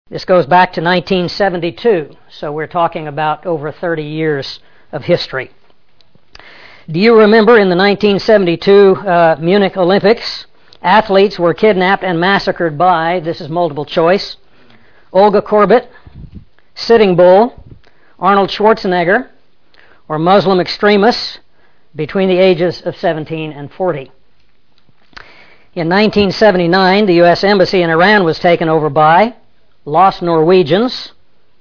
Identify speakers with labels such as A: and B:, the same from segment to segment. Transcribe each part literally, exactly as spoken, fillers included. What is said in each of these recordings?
A: This goes back to nineteen seventy-two, so we're talking about over thirty years of history. Do you remember in the nineteen seventy-two uh, Munich Olympics, athletes were kidnapped and massacred by, this is multiple choice, Olga Korbut, Sitting Bull, Arnold Schwarzenegger, or Muslim extremists between the ages of seventeen and forty. In nineteen seventy-nine, the U S Embassy in Iran was taken over by Lost Norwegians,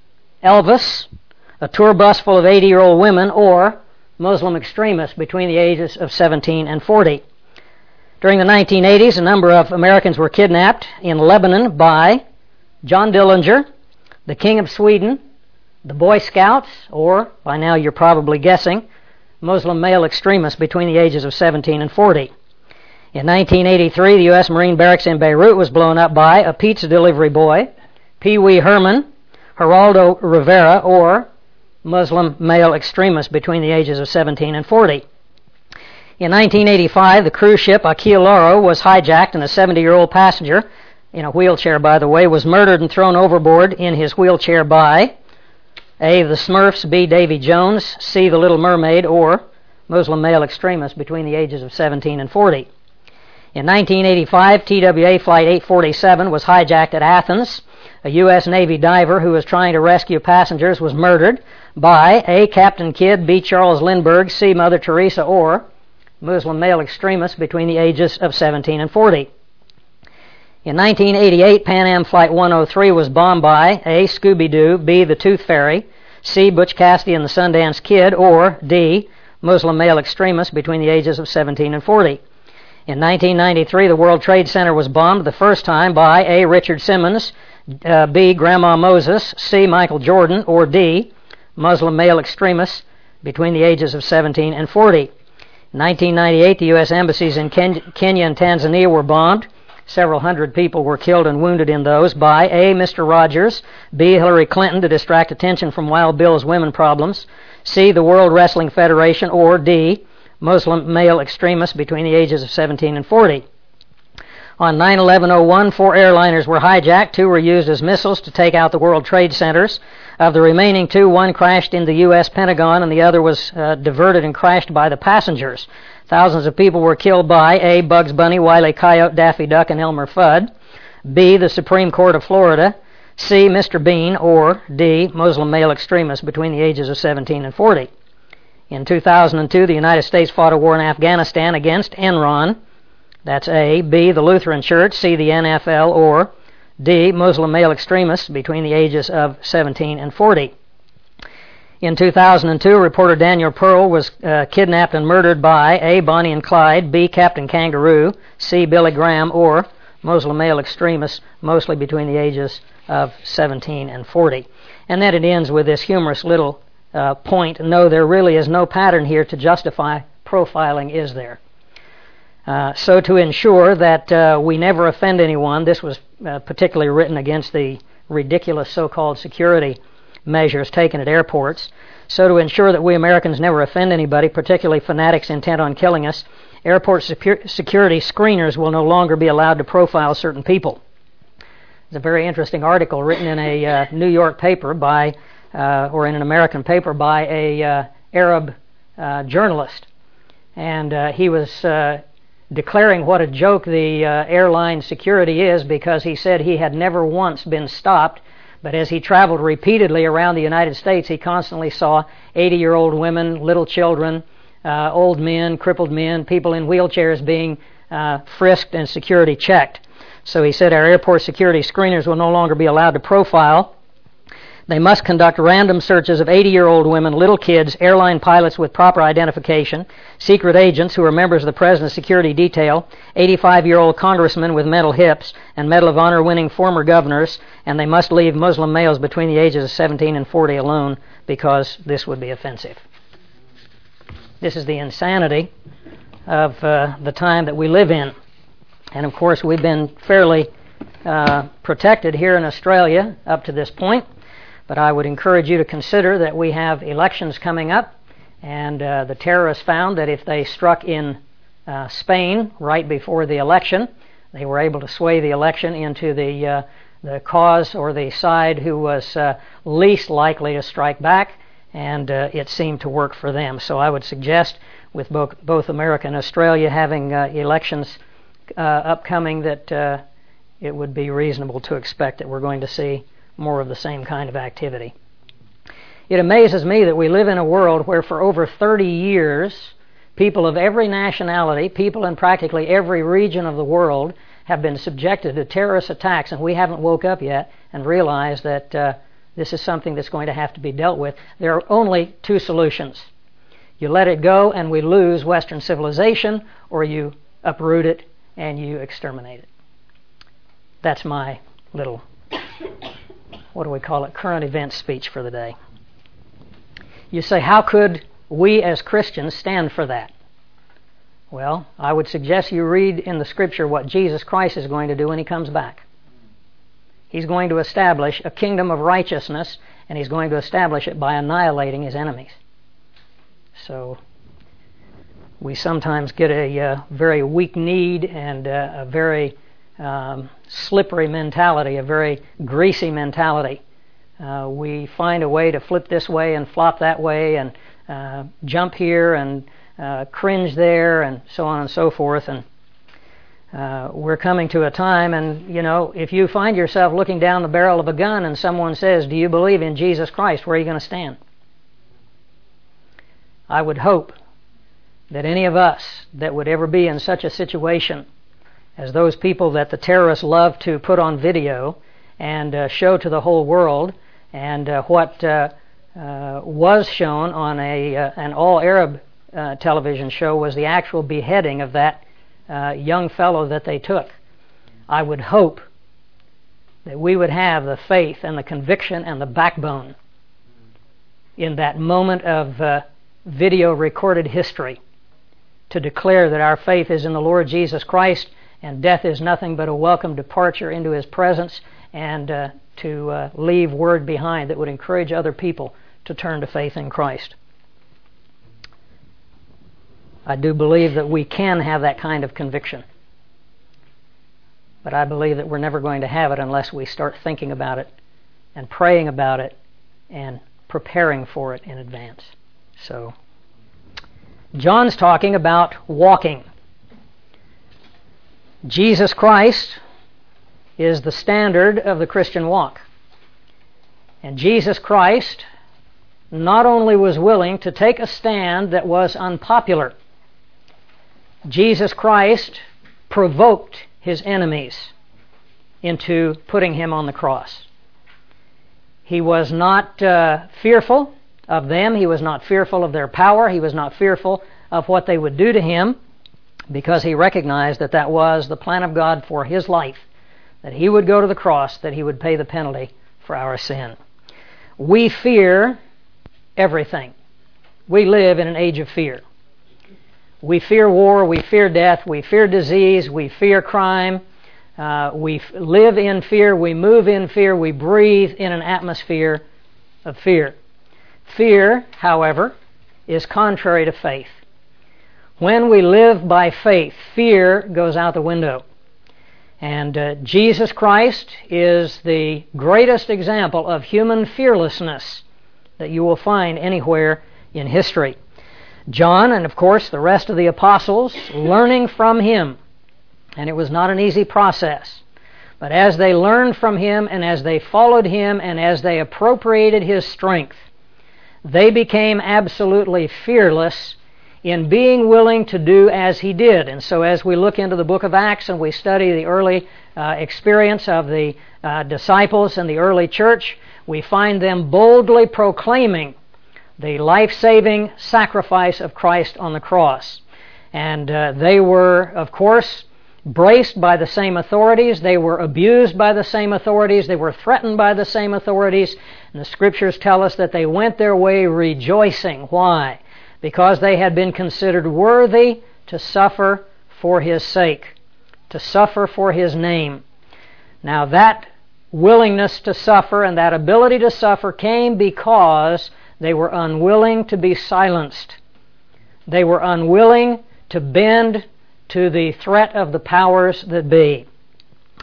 A: Elvis, a tour bus full of eighty-year-old women, or Muslim extremists between the ages of seventeen and forty. During the nineteen eighties, a number of Americans were kidnapped in Lebanon by John Dillinger, the King of Sweden, the Boy Scouts, or, by now you're probably guessing, Muslim male extremists between the ages of seventeen and forty. In nineteen eighty-three, the U S Marine barracks in Beirut was blown up by a pizza delivery boy, Pee Wee Herman, Geraldo Rivera, or Muslim male extremists between the ages of seventeen and forty. In nineteen eighty-five, the cruise ship Aquila Lauro was hijacked, and a seventy-year-old passenger, in a wheelchair by the way, was murdered and thrown overboard in his wheelchair by A. the Smurfs, B. Davy Jones, C. the Little Mermaid, or Muslim male extremists between the ages of seventeen and forty. In nineteen eighty-five, T W A Flight eight forty-seven was hijacked at Athens. A U S Navy diver who was trying to rescue passengers was murdered by A. Captain Kidd, B. Charles Lindbergh, C. Mother Teresa, or Muslim male extremists between the ages of seventeen and forty. In nineteen eighty-eight, Pan Am Flight one oh three was bombed by A. Scooby-Doo, B. the Tooth Fairy, C. Butch Cassidy and the Sundance Kid, or D. Muslim male extremists between the ages of seventeen and forty. In nineteen ninety-three, the World Trade Center was bombed the first time by A. Richard Simmons, uh, B. Grandma Moses, C. Michael Jordan, or D. Muslim male extremists between the ages of seventeen and forty. In nineteen ninety-eight, the U S embassies in Ken- Kenya and Tanzania were bombed. Several hundred people were killed and wounded in those by A. Mister Rogers, B. Hillary Clinton to distract attention from Wild Bill's women problems, C. the World Wrestling Federation, or D. Muslim male extremists between the ages of seventeen and forty. On nine eleven oh one, four airliners were hijacked. Two were used as missiles to take out the World Trade Centers. Of the remaining two, one crashed in the U S Pentagon and the other was uh, diverted and crashed by the passengers. Thousands of people were killed by A. Bugs Bunny, Wile E. Coyote, Daffy Duck, and Elmer Fudd, B. the Supreme Court of Florida, C. Mister Bean, or D. Muslim male extremists between the ages of seventeen and forty. In two thousand two, the United States fought a war in Afghanistan against Enron. That's A. B. the Lutheran Church, C. the N F L, or D. Muslim male extremists between the ages of seventeen and forty. In two thousand two, reporter Daniel Pearl was uh, kidnapped and murdered by A. Bonnie and Clyde, B. Captain Kangaroo, C. Billy Graham, or Muslim male extremists, mostly between the ages of seventeen and forty. And then it ends with this humorous little uh, point. No, there really is no pattern here to justify profiling, is there? Uh, so to ensure that uh, we never offend anyone, this was uh, particularly written against the ridiculous so-called security measures taken at airports. So to ensure that we Americans never offend anybody, particularly fanatics intent on killing us, airport secu- security screeners will no longer be allowed to profile certain people. It's a very interesting article written in a uh, New York paper by, uh, or in an American paper by a uh, Arab uh, journalist. And uh, he was uh, declaring what a joke the uh, airline security is, because he said he had never once been stopped, but as he traveled repeatedly around the United States, he constantly saw eighty-year-old women, little children, uh, old men, crippled men, people in wheelchairs being uh, frisked and security checked. So he said our airport security screeners will no longer be allowed to profile. They must conduct random searches of eighty-year-old women, little kids, airline pilots with proper identification, secret agents who are members of the President's security detail, eighty-five-year-old congressmen with metal hips, and Medal of Honor winning former governors, and they must leave Muslim males between the ages of seventeen and forty alone because this would be offensive. This is the insanity of uh, the time that we live in. And of course, we've been fairly uh, protected here in Australia up to this point. But I would encourage you to consider that we have elections coming up, and uh, the terrorists found that if they struck in uh, Spain right before the election, they were able to sway the election into the uh, the cause or the side who was uh, least likely to strike back, and uh, it seemed to work for them. So I would suggest, with both, both America and Australia having uh, elections uh, upcoming, that uh, it would be reasonable to expect that we're going to see more of the same kind of activity. It amazes me that we live in a world where for over thirty years, people of every nationality, people in practically every region of the world, have been subjected to terrorist attacks, and we haven't woke up yet and realized that uh, this is something that's going to have to be dealt with. There are only two solutions. You let it go and we lose Western civilization, or you uproot it and you exterminate it. That's my little, what do we call it, current event speech for the day. You say, how could we as Christians stand for that? Well, I would suggest you read in the Scripture what Jesus Christ is going to do when He comes back. He's going to establish a kingdom of righteousness, and He's going to establish it by annihilating His enemies. So we sometimes get a uh, very weak-kneed and uh, a very um, slippery mentality, a very greasy mentality. Uh, we find a way to flip this way and flop that way and uh, jump here and uh, cringe there and so on and so forth. And uh, we're coming to a time, and you know, if you find yourself looking down the barrel of a gun and someone says, do you believe in Jesus Christ, where are you going to stand? I would hope that any of us that would ever be in such a situation as those people that the terrorists love to put on video and uh, show to the whole world, and uh, what uh, uh, was shown on a uh, an all-Arab uh, television show was the actual beheading of that uh, young fellow that they took. I would hope that we would have the faith and the conviction and the backbone in that moment of uh, video-recorded history to declare that our faith is in the Lord Jesus Christ, and death is nothing but a welcome departure into His presence, and uh, to uh, leave word behind that would encourage other people to turn to faith in Christ. I do believe that we can have that kind of conviction, but I believe that we're never going to have it unless we start thinking about it and praying about it and preparing for it in advance. So, John's talking about walking. Jesus Christ is the standard of the Christian walk. And Jesus Christ not only was willing to take a stand that was unpopular, Jesus Christ provoked His enemies into putting Him on the cross. He was not uh, fearful of them. He was not fearful of their power. He was not fearful of what they would do to Him, because He recognized that that was the plan of God for His life, that He would go to the cross, that He would pay the penalty for our sin. We fear everything. We live in an age of fear. We fear war, we fear death, we fear disease, we fear crime. Uh, we f- live in fear, we move in fear, we breathe in an atmosphere of fear. Fear, however, is contrary to faith. When we live by faith, fear goes out the window. And uh, Jesus Christ is the greatest example of human fearlessness that you will find anywhere in history. John, and of course the rest of the apostles, learning from Him. And it was not an easy process. But as they learned from Him, and as they followed Him, and as they appropriated His strength, they became absolutely fearless in being willing to do as He did. And so as we look into the book of Acts and we study the early uh, experience of the uh, disciples and the early church, we find them boldly proclaiming the life-saving sacrifice of Christ on the cross. And uh, they were, of course, braced by the same authorities. They were abused by the same authorities. They were threatened by the same authorities. And the Scriptures tell us that they went their way rejoicing. Why? Because they had been considered worthy to suffer for His sake, to suffer for His name. Now that willingness to suffer and that ability to suffer came because they were unwilling to be silenced. They were unwilling to bend to the threat of the powers that be.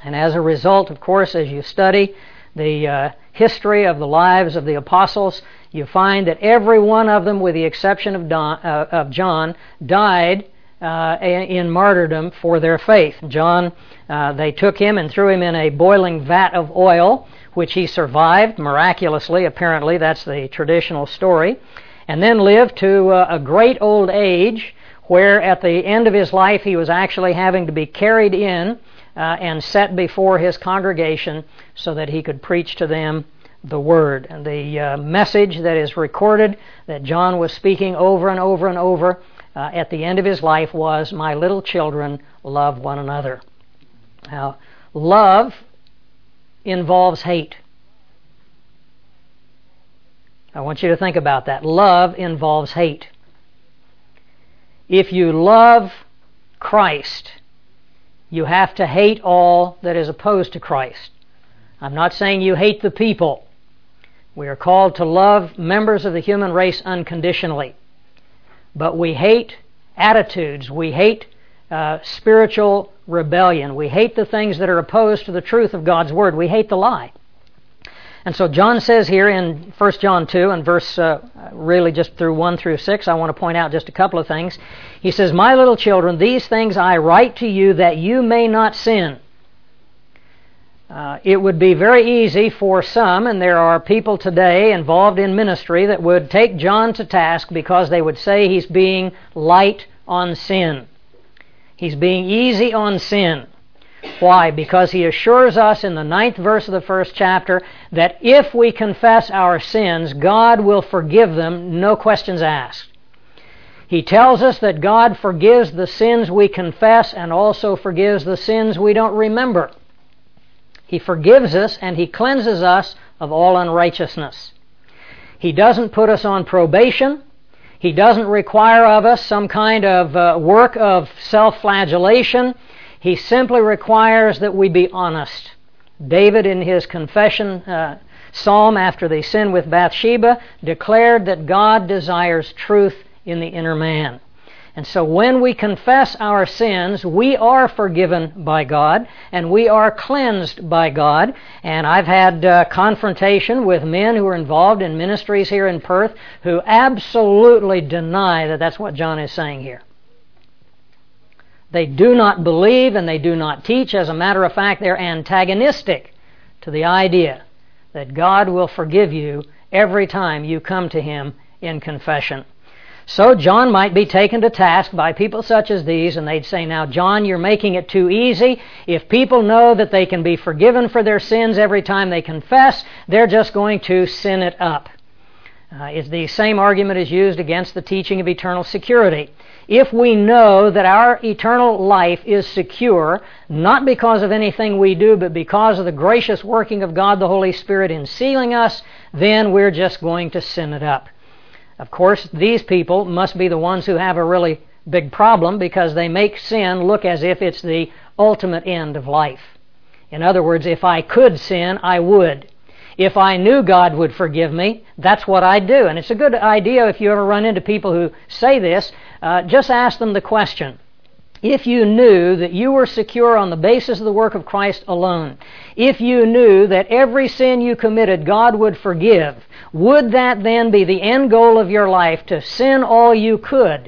A: And as a result, of course, as you study the uh, history of the lives of the apostles, you find that every one of them, with the exception of, Don, uh, of John, died uh, in martyrdom for their faith. John, uh, they took him and threw him in a boiling vat of oil, which he survived miraculously, apparently. That's the traditional story. And then lived to uh, a great old age, where at the end of his life he was actually having to be carried in uh, and set before his congregation so that he could preach to them the Word. And the uh, message that is recorded that John was speaking over and over and over uh, at the end of his life was, "My little children, love one another." Now, love involves hate. I want you to think about that. Love involves hate. If you love Christ, you have to hate all that is opposed to Christ. I'm not saying you hate the people. We are called to love members of the human race unconditionally. But we hate attitudes. We hate uh, spiritual rebellion. We hate the things that are opposed to the truth of God's Word. We hate the lie. And so John says here in First John two, and verse uh, really just through one through six, I want to point out just a couple of things. He says, "My little children, these things I write to you that you may not sin." Uh, it would be very easy for some, and there are people today involved in ministry that would take John to task because they would say he's being light on sin. He's being easy on sin. Why? Because he assures us in the ninth verse of the first chapter that if we confess our sins, God will forgive them, no questions asked. He tells us that God forgives the sins we confess and also forgives the sins we don't remember. He forgives us and He cleanses us of all unrighteousness. He doesn't put us on probation. He doesn't require of us some kind of uh, work of self-flagellation. He simply requires that we be honest. David, in his confession uh, psalm after the sin with Bathsheba, declared that God desires truth in the inner man. And so when we confess our sins, we are forgiven by God, and we are cleansed by God. And I've had uh, confrontation with men who are involved in ministries here in Perth who absolutely deny that that's what John is saying here. They do not believe and they do not teach. As a matter of fact, they're antagonistic to the idea that God will forgive you every time you come to Him in confession. So John might be taken to task by people such as these, and they'd say, "Now, John, you're making it too easy. If people know that they can be forgiven for their sins every time they confess, they're just going to sin it up." Uh, it's the same argument is used against the teaching of eternal security. If we know that our eternal life is secure, not because of anything we do, but because of the gracious working of God the Holy Spirit in sealing us, then we're just going to sin it up. Of course, these people must be the ones who have a really big problem because they make sin look as if it's the ultimate end of life. In other words, if I could sin, I would. If I knew God would forgive me, that's what I'd do. And it's a good idea if you ever run into people who say this, uh, just ask them the question. If you knew that you were secure on the basis of the work of Christ alone, if you knew that every sin you committed God would forgive, would that then be the end goal of your life, to sin all you could?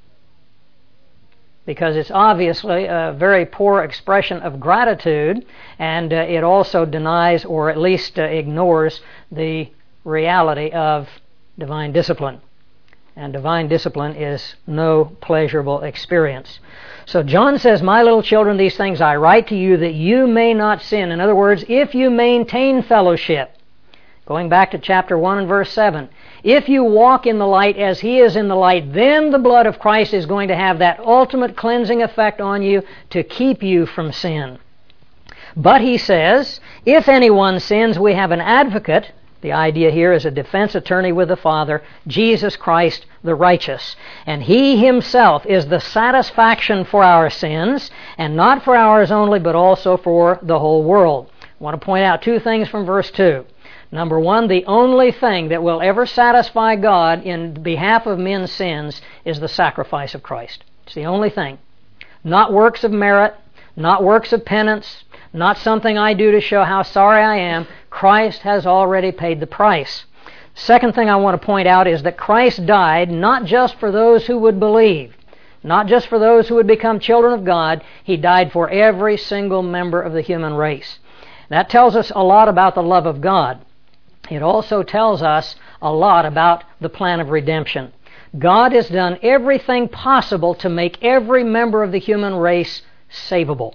A: Because it's obviously a very poor expression of gratitude, and uh, it also denies or at least uh, ignores the reality of divine discipline. And divine discipline is no pleasurable experience. So John says, "My little children, these things I write to you that you may not sin." In other words, if you maintain fellowship, going back to chapter one and verse seven, if you walk in the light as He is in the light, then the blood of Christ is going to have that ultimate cleansing effect on you to keep you from sin. But he says, if anyone sins, we have an advocate. The idea here is a defense attorney with the Father, Jesus Christ the righteous. And He Himself is the satisfaction for our sins, and not for ours only, but also for the whole world. I want to point out two things from verse two. Number one, the only thing that will ever satisfy God in behalf of men's sins is the sacrifice of Christ. It's the only thing. Not works of merit, not works of penance, not something I do to show how sorry I am. Christ has already paid the price. Second thing I want to point out is that Christ died not just for those who would believe, not just for those who would become children of God. He died for every single member of the human race. That tells us a lot about the love of God. It also tells us a lot about the plan of redemption. God has done everything possible to make every member of the human race savable.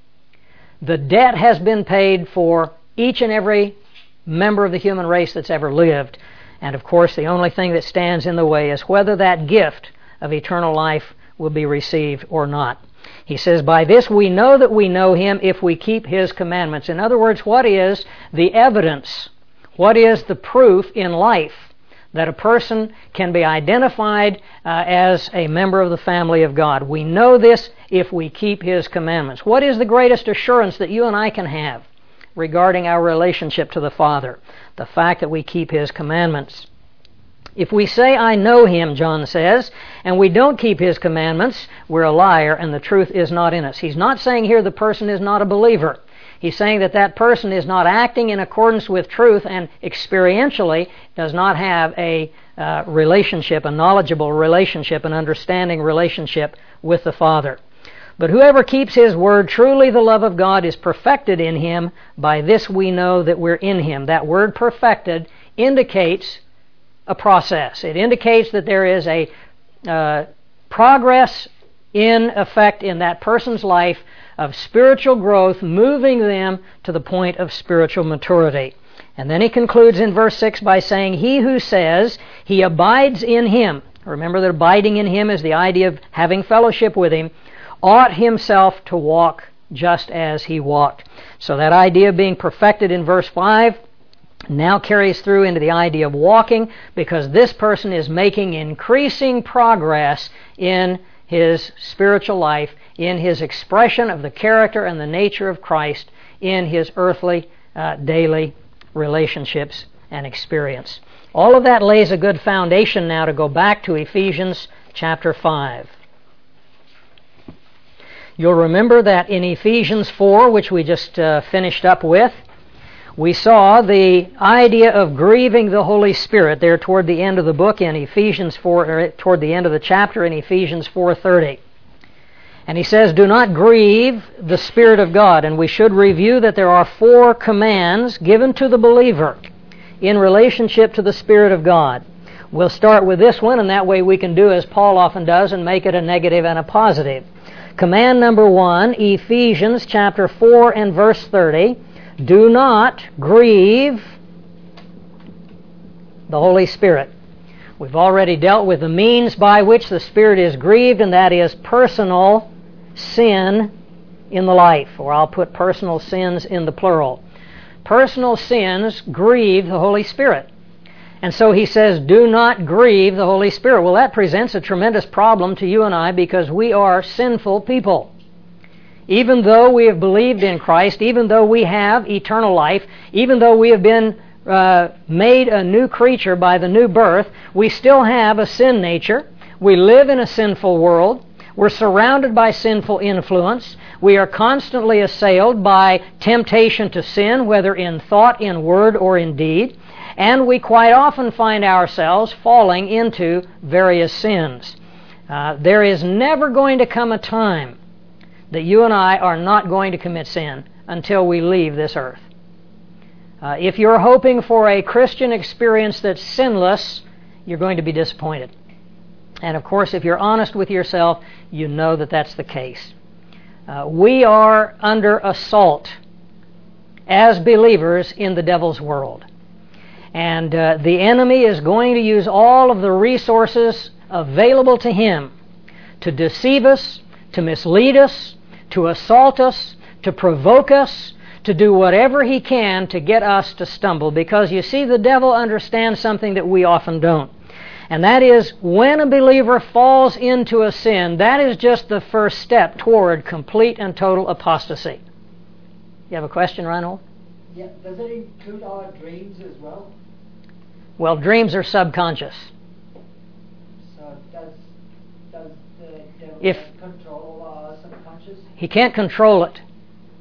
A: The debt has been paid for each and every member of the human race that's ever lived. And of course, the only thing that stands in the way is whether that gift of eternal life will be received or not. He says, by this we know that we know Him if we keep His commandments. In other words, what is the evidence? What is the proof in life that a person can be identified uh, as a member of the family of God? We know this if we keep His commandments. What is the greatest assurance that you and I can have regarding our relationship to the Father? The fact that we keep His commandments. If we say, I know Him, John says, and we don't keep His commandments, we're a liar and the truth is not in us. He's not saying here the person is not a believer. He's saying that that person is not acting in accordance with truth and experientially does not have a uh, relationship, a knowledgeable relationship, an understanding relationship with the Father. But whoever keeps His word, truly the love of God is perfected in him. By this we know that we're in Him. That word perfected indicates a process. It indicates that there is a uh, progress in effect in that person's life of spiritual growth, moving them to the point of spiritual maturity. And then he concludes in verse six by saying, he who says he abides in Him, remember that abiding in Him is the idea of having fellowship with Him, ought himself to walk just as He walked. So that idea of being perfected in verse five now carries through into the idea of walking, because this person is making increasing progress in his spiritual life, in his expression of the character and the nature of Christ in his earthly, uh, daily relationships and experience. All of that lays a good foundation now to go back to Ephesians chapter five. You'll remember that in Ephesians four, which we just uh, finished up with, we saw the idea of grieving the Holy Spirit there toward the end of the book in Ephesians four, or toward the end of the chapter in Ephesians four thirty. And he says, do not grieve the Spirit of God. And we should review that there are four commands given to the believer in relationship to the Spirit of God. We'll start with this one, and that way we can do as Paul often does and make it a negative and a positive. Command number one, Ephesians chapter four and verse thirty. Do not grieve the Holy Spirit. We've already dealt with the means by which the Spirit is grieved, and that is personal sin in the life, or I'll put personal sins in the plural. Personal sins grieve the Holy Spirit. And so he says, do not grieve the Holy Spirit. Well, that presents a tremendous problem to you and I because we are sinful people. Even though we have believed in Christ, even though we have eternal life, even though we have been uh, made a new creature by the new birth, we still have a sin nature. We live in a sinful world. We're surrounded by sinful influence. We are constantly assailed by temptation to sin, whether in thought, in word, or in deed. And we quite often find ourselves falling into various sins. Uh, there is never going to come a time that you and I are not going to commit sin until we leave this earth. Uh, if you're hoping for a Christian experience that's sinless, you're going to be disappointed. And of course, if you're honest with yourself, you know that that's the case. Uh, we are under assault as believers in the devil's world. And uh, the enemy is going to use all of the resources available to him to deceive us, to mislead us, to assault us, to provoke us, to do whatever he can to get us to stumble. Because you see, the devil understands something that we often don't. And that is, when a believer falls into a sin, that is just the first step toward complete and total apostasy. You have a question, Reinhold?
B: Yeah. Does it include our dreams as well?
A: Well, dreams are subconscious.
B: So does, does the devil
A: If
B: control our subconscious?
A: he can't control it.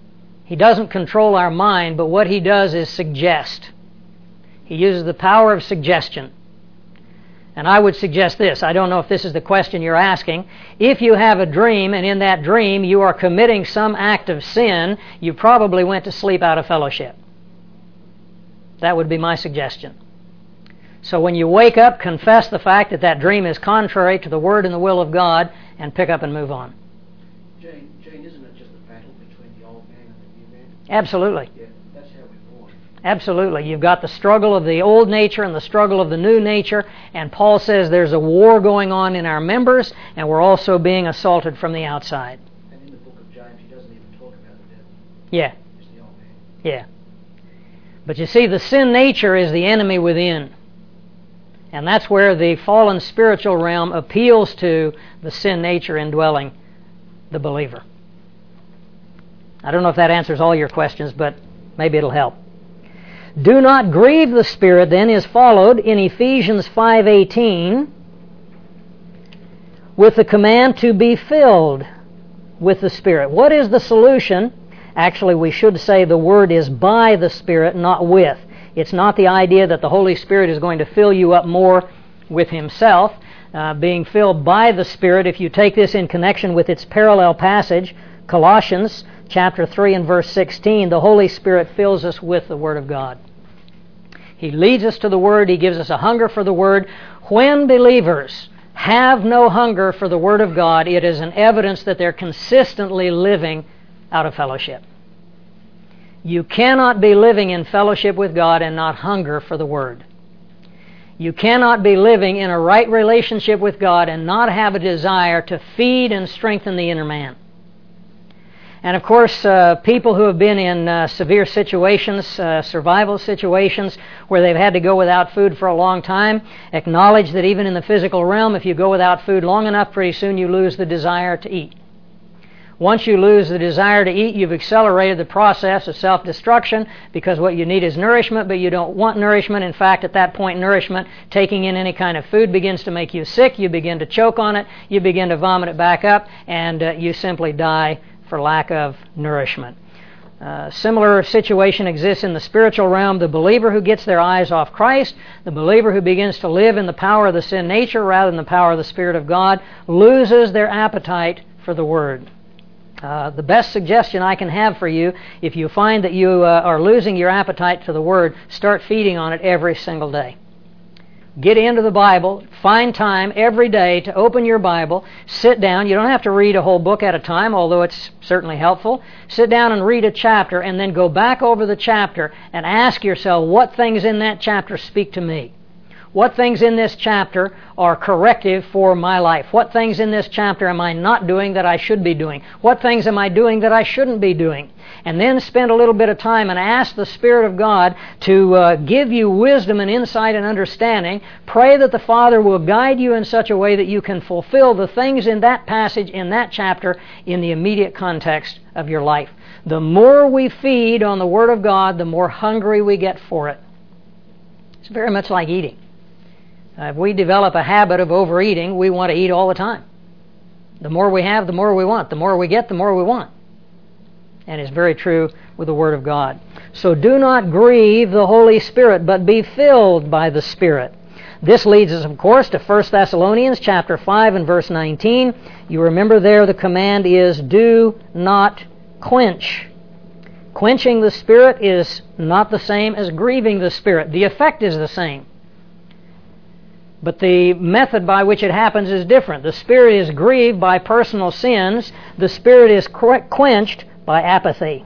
A: He doesn't control our mind, but what he does is suggest. He uses the power of suggestion. And I would suggest this. I don't know if this is the question you're asking. If you have a dream, and in that dream you are committing some act of sin, you probably went to sleep out of fellowship. That would be my suggestion. So when you wake up, confess the fact that that dream is contrary to the Word and the will of God, and pick up and move on.
C: Jane, Jane, isn't it just a battle between the old man and the new man?
A: Absolutely.
C: Yeah, that's how we're born.
A: Absolutely. You've got the struggle of the old nature and the struggle of the new nature, and Paul says there's a war going on in our members, and we're also being assaulted from the outside.
C: And in the book of James, he doesn't even talk about the devil.
A: Yeah.
C: It's the old man.
A: Yeah. But you see, the sin nature is the enemy within. And that's where the fallen spiritual realm appeals to the sin nature indwelling the believer. I don't know if that answers all your questions, but maybe it'll help. Do not grieve the Spirit, then, is followed in Ephesians five eighteen with the command to be filled with the Spirit. What is the solution? Actually, we should say the word is by the Spirit, not with. It's not the idea that the Holy Spirit is going to fill you up more with Himself. Uh, being filled by the Spirit, if you take this in connection with its parallel passage, Colossians chapter three and verse sixteen, the Holy Spirit fills us with the Word of God. He leads us to the Word. He gives us a hunger for the Word. When believers have no hunger for the Word of God, it is an evidence that they're consistently living out of fellowship. You cannot be living in fellowship with God and not hunger for the Word. You cannot be living in a right relationship with God and not have a desire to feed and strengthen the inner man. And of course, uh, people who have been in uh, severe situations, uh, survival situations, where they've had to go without food for a long time, acknowledge that even in the physical realm, if you go without food long enough, pretty soon you lose the desire to eat. Once you lose the desire to eat, you've accelerated the process of self-destruction, because what you need is nourishment, but you don't want nourishment. In fact, at that point, nourishment, taking in any kind of food, begins to make you sick. You begin to choke on it. You begin to vomit it back up, and uh, you simply die for lack of nourishment. Uh, similar situation exists in the spiritual realm. The believer who gets their eyes off Christ, the believer who begins to live in the power of the sin nature rather than the power of the Spirit of God, loses their appetite for the Word. Uh, the best suggestion I can have for you, if you find that you uh, are losing your appetite to the Word, start feeding on it every single day. Get into the Bible. Find time every day to open your Bible. Sit down. You don't have to read a whole book at a time, although it's certainly helpful. Sit down and read a chapter, and then go back over the chapter and ask yourself, what things in that chapter speak to me? What things in this chapter are corrective for my life? What things in this chapter am I not doing that I should be doing? What things am I doing that I shouldn't be doing? And then spend a little bit of time and ask the Spirit of God to uh, give you wisdom and insight and understanding. Pray that the Father will guide you in such a way that you can fulfill the things in that passage, in that chapter, in the immediate context of your life. The more we feed on the Word of God, the more hungry we get for it. It's very much like eating. Uh, if we develop a habit of overeating, we want to eat all the time. The more we have, the more we want. The more we get, the more we want. And it's very true with the Word of God. So do not grieve the Holy Spirit, but be filled by the Spirit. This leads us, of course, to First Thessalonians chapter five and verse nineteen. You remember there the command is, do not quench. Quenching the Spirit is not the same as grieving the Spirit. The effect is the same. But the method by which it happens is different. The Spirit is grieved by personal sins. The Spirit is quenched by apathy.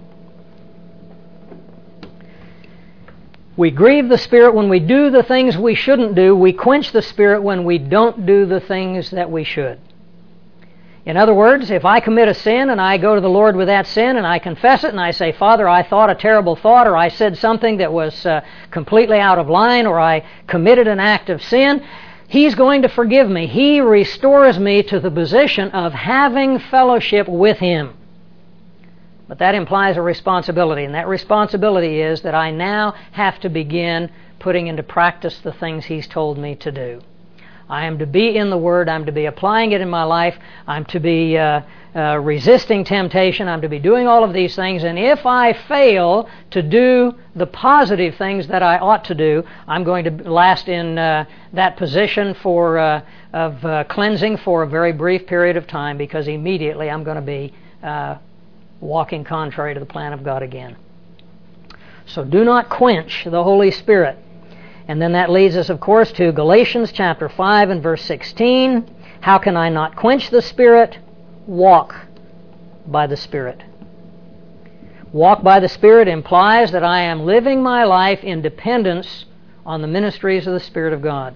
A: We grieve the Spirit when we do the things we shouldn't do. We quench the Spirit when we don't do the things that we should. In other words, if I commit a sin and I go to the Lord with that sin and I confess it and I say, Father, I thought a terrible thought, or I said something that was uh, completely out of line, or I committed an act of sin, He's going to forgive me. He restores me to the position of having fellowship with Him. But that implies a responsibility, and that responsibility is that I now have to begin putting into practice the things He's told me to do. I am to be in the Word. I'm to be applying it in my life. I'm to be uh, uh, resisting temptation. I'm to be doing all of these things. And if I fail to do the positive things that I ought to do, I'm going to last in uh, that position for uh, of uh, cleansing for a very brief period of time, because immediately I'm going to be uh, walking contrary to the plan of God again. So do not quench the Holy Spirit. And then that leads us, of course, to Galatians chapter five and verse sixteen. How can I not quench the Spirit? Walk by the Spirit. Walk by the Spirit implies that I am living my life in dependence on the ministries of the Spirit of God.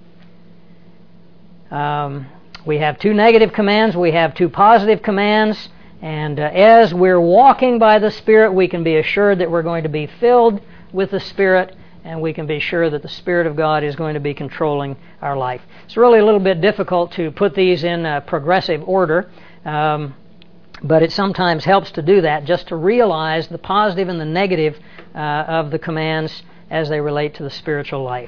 A: Um, we have two negative commands. We have two positive commands. And uh, as we're walking by the Spirit, we can be assured that we're going to be filled with the Spirit, and we can be sure that the Spirit of God is going to be controlling our life. It's really a little bit difficult to put these in a progressive order, um, but it sometimes helps to do that, just to realize the positive and the negative uh, of the commands as they relate to the spiritual life.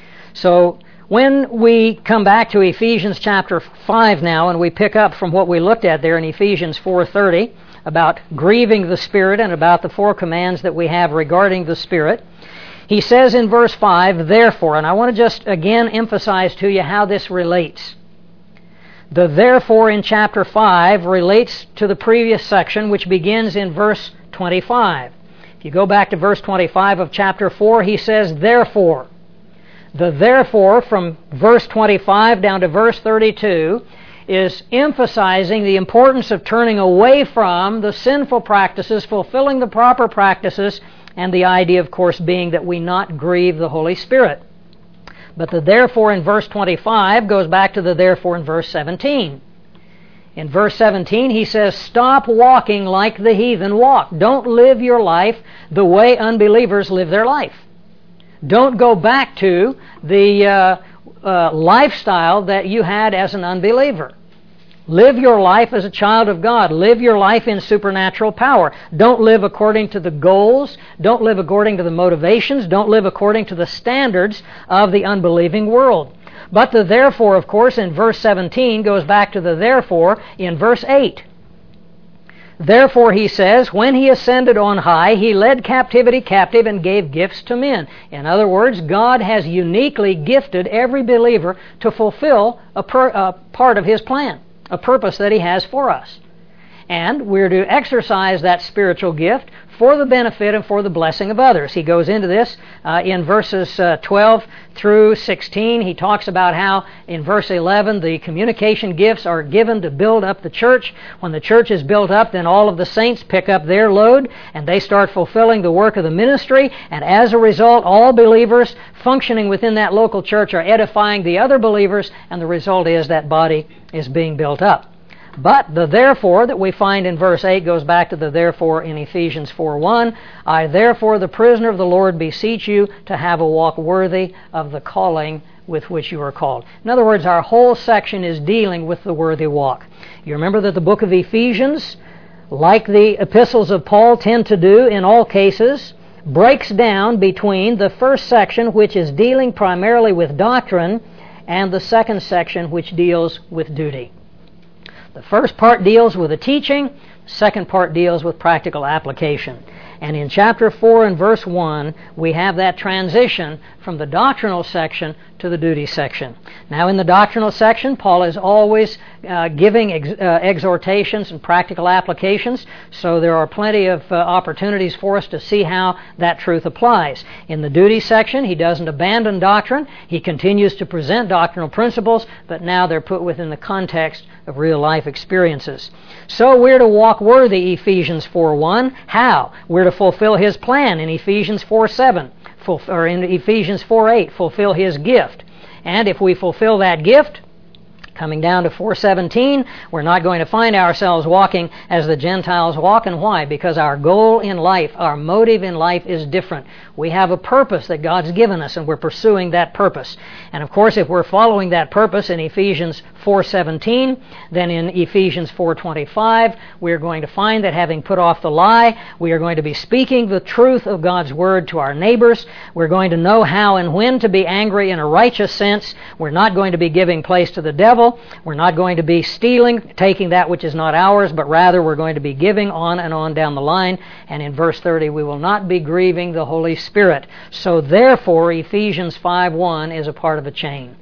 A: So when we come back to Ephesians chapter five now, and we pick up from what we looked at there in Ephesians four thirty, about grieving the Spirit and about the four commands that we have regarding the Spirit, he says in verse five, therefore, and I want to just again emphasize to you how this relates. The therefore in chapter five relates to the previous section, which begins in verse twenty-five. If you go back to verse twenty-five of chapter four, he says, therefore. The therefore from verse twenty-five down to verse thirty-two is emphasizing the importance of turning away from the sinful practices, fulfilling the proper practices, and the idea, of course, being that we not grieve the Holy Spirit. But the therefore in verse twenty-five goes back to the therefore in verse seventeen. In verse seventeen, he says, stop walking like the heathen walk. Don't live your life the way unbelievers live their life. Don't go back to the uh, uh, lifestyle that you had as an unbeliever. Live your life as a child of God. Live your life in supernatural power. Don't live according to the goals. Don't live according to the motivations. Don't live according to the standards of the unbelieving world. But the therefore, of course, in verse seventeen goes back to the therefore in verse eight. Therefore, he says, when he ascended on high, he led captivity captive and gave gifts to men. In other words, God has uniquely gifted every believer to fulfill a, per, a part of his plan, a purpose that he has for us. And we're to exercise that spiritual gift for the benefit and for the blessing of others. He goes into this uh, in verses uh, twelve through sixteen. He talks about how in verse eleven the communication gifts are given to build up the church. When the church is built up, then all of the saints pick up their load and they start fulfilling the work of the ministry. And as a result, all believers functioning within that local church are edifying the other believers, and the result is that body is being built up. But the therefore that we find in verse eight goes back to the therefore in Ephesians four one. I therefore, the prisoner of the Lord, beseech you to have a walk worthy of the calling with which you are called. In other words, our whole section is dealing with the worthy walk. You remember that the book of Ephesians, like the epistles of Paul tend to do in all cases, breaks down between the first section, which is dealing primarily with doctrine, and the second section, which deals with duty. The first part deals with the teaching, the second part deals with practical application. And in chapter four and verse one, we have that transition from the doctrinal section to the duty section. Now in the doctrinal section, Paul is always uh, giving ex- uh, exhortations and practical applications, so there are plenty of uh, opportunities for us to see how that truth applies. In the duty section, he doesn't abandon doctrine. He continues to present doctrinal principles, but now they're put within the context of real life experiences. So we're to walk worthy, Ephesians four one. How? We're to fulfill his plan in Ephesians four seven, or in Ephesians four eight, fulfill his gift. And if we fulfill that gift, Coming down to four seventeen, we're not going to find ourselves walking as the Gentiles walk. And why? Because our goal in life, our motive in life is different. We have a purpose that God's given us, and we're pursuing that purpose. And of course, if we're following that purpose in Ephesians four seventeen, then in Ephesians four twenty-five, we're going to find that having put off the lie, we are going to be speaking the truth of God's Word to our neighbors. We're going to know how and when to be angry in a righteous sense. We're not going to be giving place to the devil. We're not going to be stealing, taking that which is not ours, but rather we're going to be giving on and on down the line. And in verse thirty, we will not be grieving the Holy Spirit. So therefore, Ephesians five one is a part of a chain.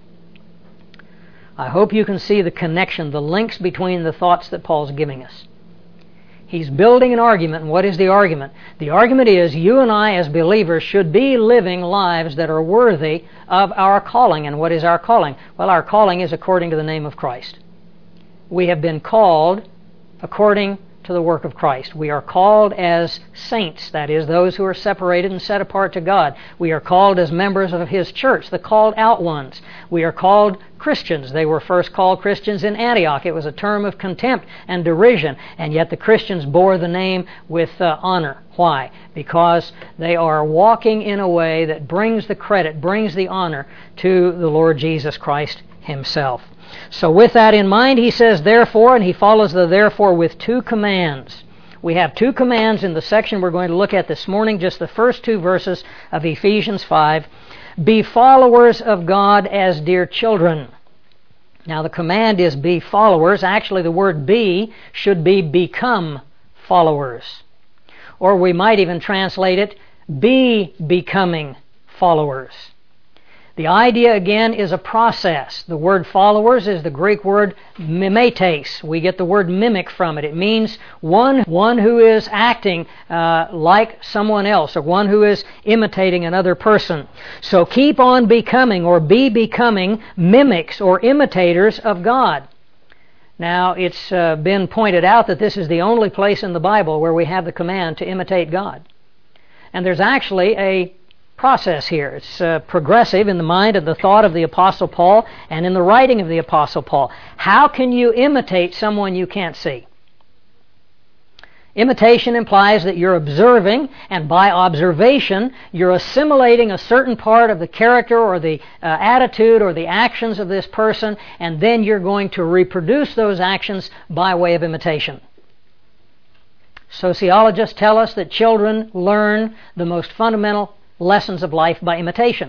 A: I hope you can see the connection, the links between the thoughts that Paul's giving us. He's building an argument, and what is the argument? The argument is you and I as believers should be living lives that are worthy of our calling. And what is our calling? Well, our calling is according to the name of Christ. We have been called according to the work of Christ. We are called as saints, that is, those who are separated and set apart to God. We are called as members of His church, the called out ones. We are called Christians. They were first called Christians in Antioch. It was a term of contempt and derision, and yet the Christians bore the name with uh, honor. Why? Because they are walking in a way that brings the credit, brings the honor to the Lord Jesus Christ Himself. So with that in mind, he says, therefore, and he follows the therefore with two commands. We have two commands in the section we're going to look at this morning, just the first two verses of Ephesians five. Be followers of God as dear children. Now the command is be followers. Actually, the word be should be become followers. Or we might even translate it, be becoming followers. The idea, again, is a process. The word followers is the Greek word mimetes. We get the word mimic from it. It means one, one who is acting uh, like someone else, or one who is imitating another person. So keep on becoming, or be becoming, mimics or imitators of God. Now, it's uh, been pointed out that this is the only place in the Bible where we have the command to imitate God. And there's actually a process here. It's uh, progressive in the mind and the thought of the Apostle Paul and in the writing of the Apostle Paul. How can you imitate someone you can't see? Imitation implies that you're observing, and by observation, you're assimilating a certain part of the character or the uh, attitude or the actions of this person, and then you're going to reproduce those actions by way of imitation. Sociologists tell us that children learn the most fundamental lessons of life by imitation.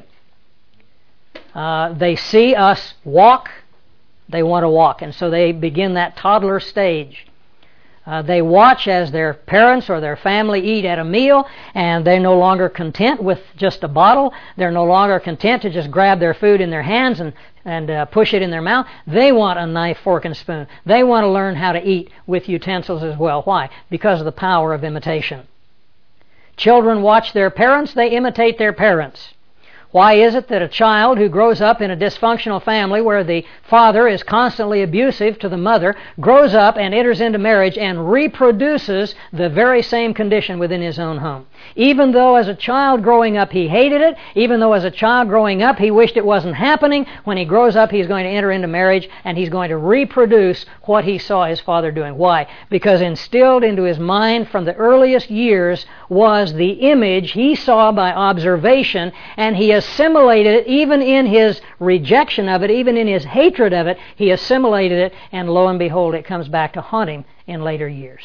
A: Uh, they see us walk, they want to walk, and so they begin that toddler stage. Uh, they watch as their parents or their family eat at a meal, and they're no longer content with just a bottle. They're no longer content to just grab their food in their hands and, and uh, push it in their mouth. They want a knife, fork, and spoon. They want to learn how to eat with utensils as well. Why? Because of the power of imitation. Children watch their parents, they imitate their parents. Why is it that a child who grows up in a dysfunctional family where the father is constantly abusive to the mother grows up and enters into marriage and reproduces the very same condition within his own home? Even though as a child growing up he hated it, even though as a child growing up he wished it wasn't happening, when he grows up he's going to enter into marriage and he's going to reproduce what he saw his father doing. Why? Because instilled into his mind from the earliest years was the image he saw by observation, and he assimilated it. Even in his rejection of it, even in his hatred of it, he assimilated it, and lo and behold, it comes back to haunt him in later years.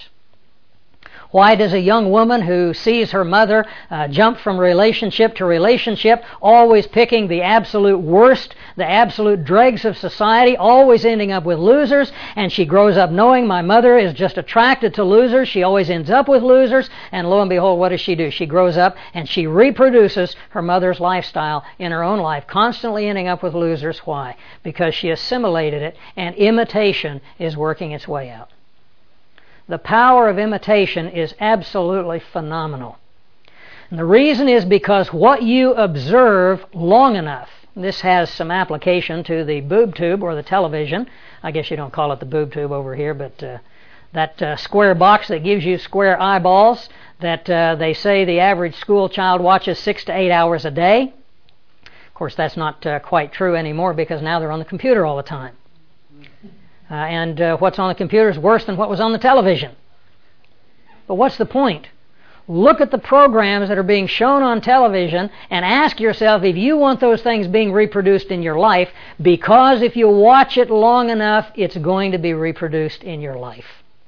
A: Why does a young woman who sees her mother uh, jump from relationship to relationship, always picking the absolute worst, the absolute dregs of society, always ending up with losers, and she grows up knowing my mother is just attracted to losers, she always ends up with losers, and lo and behold, what does she do? She grows up and she reproduces her mother's lifestyle in her own life, constantly ending up with losers. Why? Because she assimilated it, and imitation is working its way out. The power of imitation is absolutely phenomenal. And the reason is because what you observe long enough, this has some application to the boob tube or the television. I guess you don't call it the boob tube over here, but uh, that uh, square box that gives you square eyeballs that uh, they say the average school child watches six to eight hours a day. Of course, that's not uh, quite true anymore because now they're on the computer all the time. Uh, and uh, what's on the computer is worse than what was on the television. But what's the point? Look at the programs that are being shown on television and ask yourself if you want those things being reproduced in your life, because if you watch it long enough, it's going to be reproduced in your life.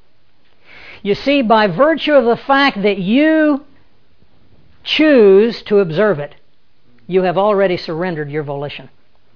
A: You see, by virtue of the fact that you choose to observe it, you have already surrendered your volition.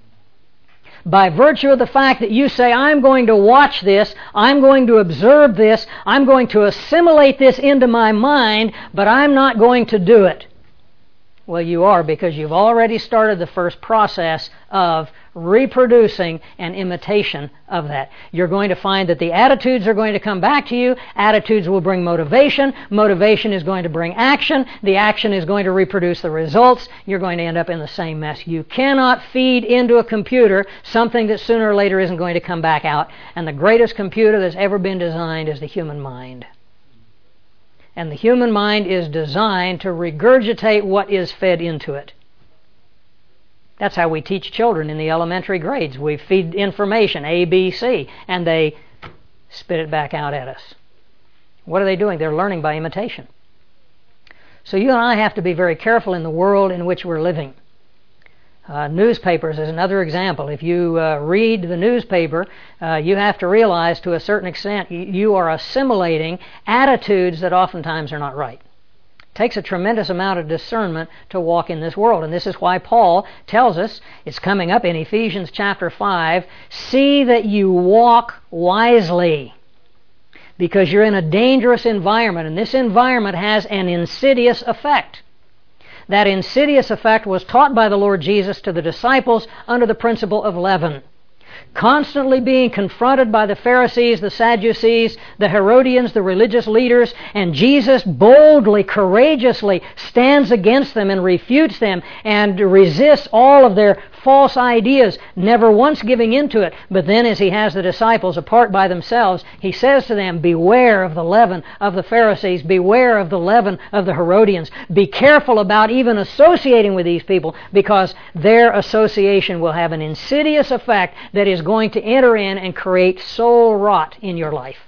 A: By virtue of the fact that you say, I'm going to watch this, I'm going to observe this, I'm going to assimilate this into my mind, but I'm not going to do it. Well, you are, because you've already started the first process of reproducing an imitation of that. You're going to find that the attitudes are going to come back to you. Attitudes will bring motivation. Motivation is going to bring action. The action is going to reproduce the results. You're going to end up in the same mess. You cannot feed into a computer something that sooner or later isn't going to come back out. And the greatest computer that's ever been designed is the human mind. And the human mind is designed to regurgitate what is fed into it. That's how we teach children in the elementary grades. We feed information, A, B, C, and they spit it back out at us. What are they doing? They're learning by imitation. So you and I have to be very careful in the world in which we're living. Uh, newspapers is another example. If you uh, read the newspaper, uh, you have to realize to a certain extent you, you are assimilating attitudes that oftentimes are not right. It takes a tremendous amount of discernment to walk in this world. And this is why Paul tells us, it's coming up in Ephesians chapter five, see that you walk wisely. Because you're in a dangerous environment, and this environment has an insidious effect. That insidious effect was taught by the Lord Jesus to the disciples under the principle of leaven. Constantly being confronted by the Pharisees, the Sadducees, the Herodians, the religious leaders, and Jesus boldly, courageously stands against them and refutes them and resists all of their false ideas, never once giving in to it. But then as he has the disciples apart by themselves, he says to them, beware of the leaven of the Pharisees, beware of the leaven of the Herodians. Be careful about even associating with these people, because their association will have an insidious effect that is going to enter in and create soul rot in your life.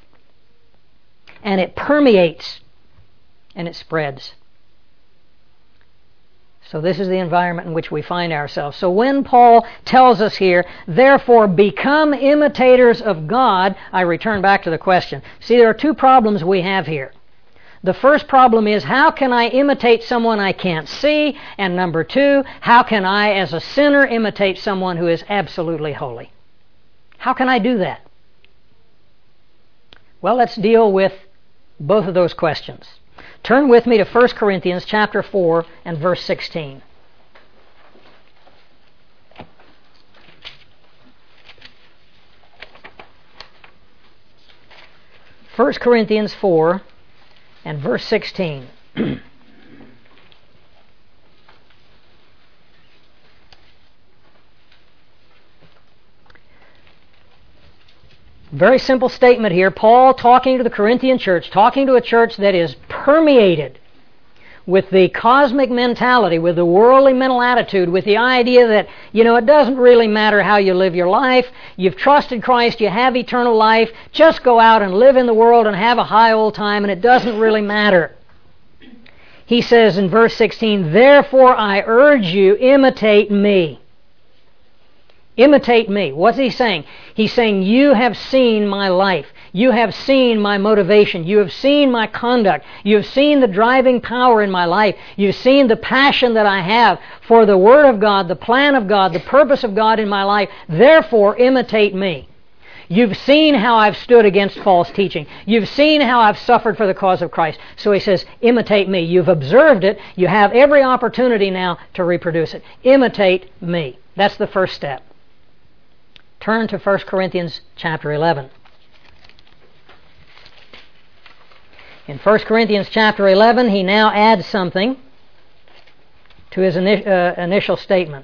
A: And it permeates and it spreads. So this is the environment in which we find ourselves. So when Paul tells us here, therefore become imitators of God, I return back to the question. See, there are two problems we have here. The first problem is, how can I imitate someone I can't see? And number two, how can I as a sinner imitate someone who is absolutely holy? How can I do that? Well, let's deal with both of those questions. Turn with me to First Corinthians chapter four and verse sixteen. First Corinthians four and verse sixteen. Very simple statement here. Paul talking to the Corinthian church, talking to a church that is permeated with the cosmic mentality, with the worldly mental attitude, with the idea that, you know, it doesn't really matter how you live your life. You've trusted Christ, you have eternal life. Just go out and live in the world and have a high old time, and it doesn't really matter. He says in verse sixteen, therefore I urge you, imitate me. Imitate me. What's he saying? He's saying, you have seen my life. You have seen my motivation. You have seen my conduct. You have seen the driving power in my life. You've seen the passion that I have for the Word of God, the plan of God, the purpose of God in my life. Therefore, imitate me. You've seen how I've stood against false teaching. You've seen how I've suffered for the cause of Christ. So he says, imitate me. You've observed it. You have every opportunity now to reproduce it. Imitate me. That's the first step. Turn to First Corinthians chapter eleven. In First Corinthians chapter eleven, he now adds something to his ini- uh, initial statement.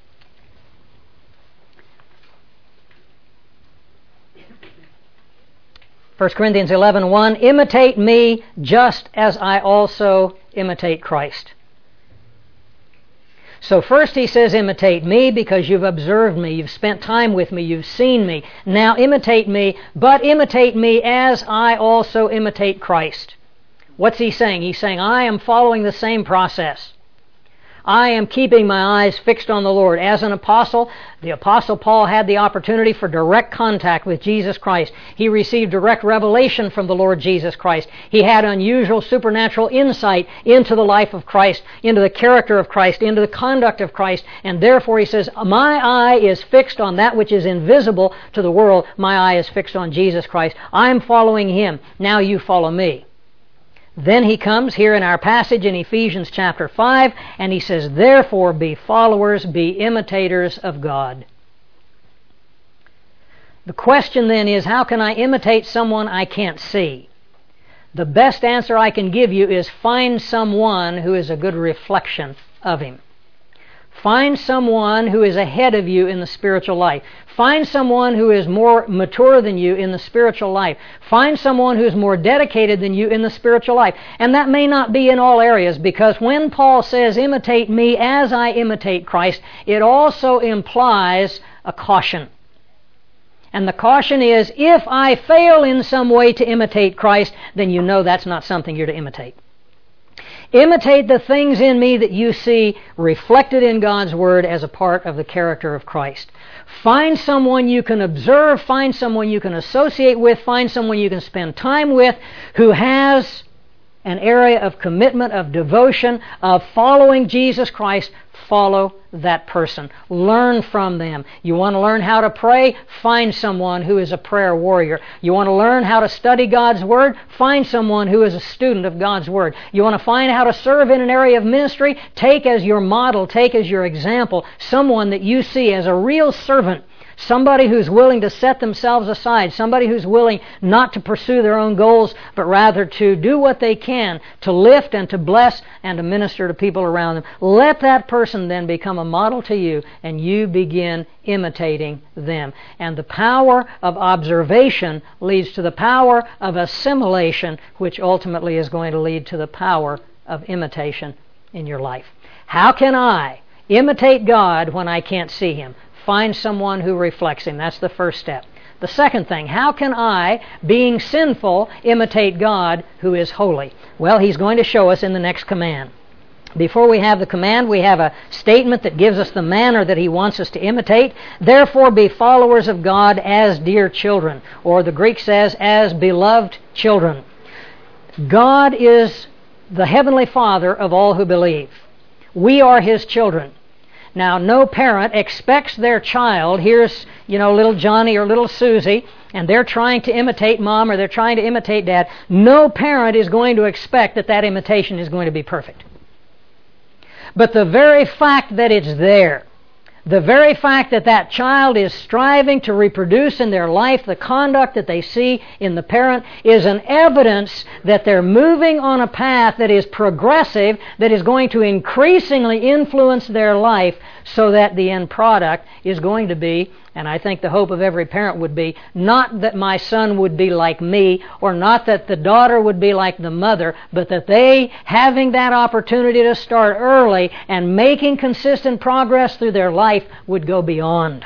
A: First Corinthians eleven one, imitate me just as I also imitate Christ. So first he says, imitate me because you've observed me, you've spent time with me, you've seen me. Now imitate me, but imitate me as I also imitate Christ. What's he saying? He's saying, I am following the same process. I am keeping my eyes fixed on the Lord. As an apostle, the Apostle Paul had the opportunity for direct contact with Jesus Christ. He received direct revelation from the Lord Jesus Christ. He had unusual supernatural insight into the life of Christ, into the character of Christ, into the conduct of Christ, and therefore he says, my eye is fixed on that which is invisible to the world. My eye is fixed on Jesus Christ. I'm following Him. Now you follow me. Then he comes here in our passage in Ephesians chapter five, and he says, therefore be followers, be imitators of God. The question then is, how can I imitate someone I can't see? The best answer I can give you is find someone who is a good reflection of Him. Find someone who is ahead of you in the spiritual life. Find someone who is more mature than you in the spiritual life. Find someone who is more dedicated than you in the spiritual life. And that may not be in all areas, because when Paul says, imitate me as I imitate Christ, it also implies a caution. And the caution is, if I fail in some way to imitate Christ, then you know that's not something you're to imitate. Imitate the things in me that you see reflected in God's Word as a part of the character of Christ. Find someone you can observe, find someone you can associate with, find someone you can spend time with who has an area of commitment, of devotion, of following Jesus Christ. Follow that person. Learn from them. You want to learn how to pray? Find someone who is a prayer warrior. You want to learn how to study God's Word? Find someone who is a student of God's Word. You want to find how to serve in an area of ministry? Take as your model, take as your example, someone that you see as a real servant. Somebody who's willing to set themselves aside. Somebody who's willing not to pursue their own goals, but rather to do what they can to lift and to bless and to minister to people around them. Let that person then become a model to you, and you begin imitating them. And the power of observation leads to the power of assimilation, which ultimately is going to lead to the power of imitation in your life. How can I imitate God when I can't see Him? Find someone who reflects Him. That's the first step. The second thing, how can I, being sinful, imitate God who is holy? Well, He's going to show us in the next command. Before we have the command, we have a statement that gives us the manner that He wants us to imitate. Therefore be followers of God as dear children, or the Greek says, as beloved children. God is the Heavenly Father of all who believe. We are His children. Now, no parent expects their child, here's, you know, little Johnny or little Susie, and they're trying to imitate mom or they're trying to imitate dad. No parent is going to expect that that imitation is going to be perfect. But the very fact that it's there, the very fact that that child is striving to reproduce in their life the conduct that they see in the parent is an evidence that they're moving on a path that is progressive, that is going to increasingly influence their life, so that the end product is going to be, and I think the hope of every parent would be, not that my son would be like me, or not that the daughter would be like the mother, but that they, having that opportunity to start early and making consistent progress through their life, would go beyond.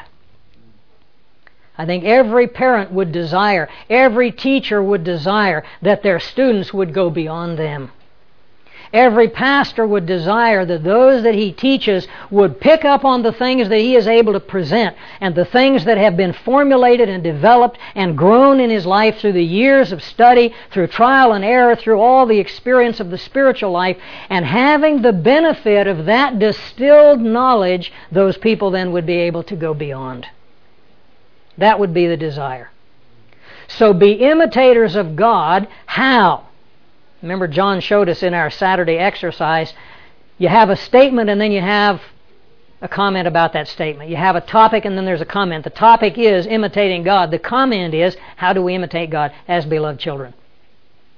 A: I think every parent would desire, every teacher would desire that their students would go beyond them. Every pastor would desire that those that he teaches would pick up on the things that he is able to present, and the things that have been formulated and developed and grown in his life through the years of study, through trial and error, through all the experience of the spiritual life, and having the benefit of that distilled knowledge, those people then would be able to go beyond. That would be the desire. So be imitators of God. How? Remember, John showed us in our Saturday exercise, you have a statement and then you have a comment about that statement. You have a topic and then there's a comment. The topic is imitating God. The comment is, how do we imitate God? As beloved children.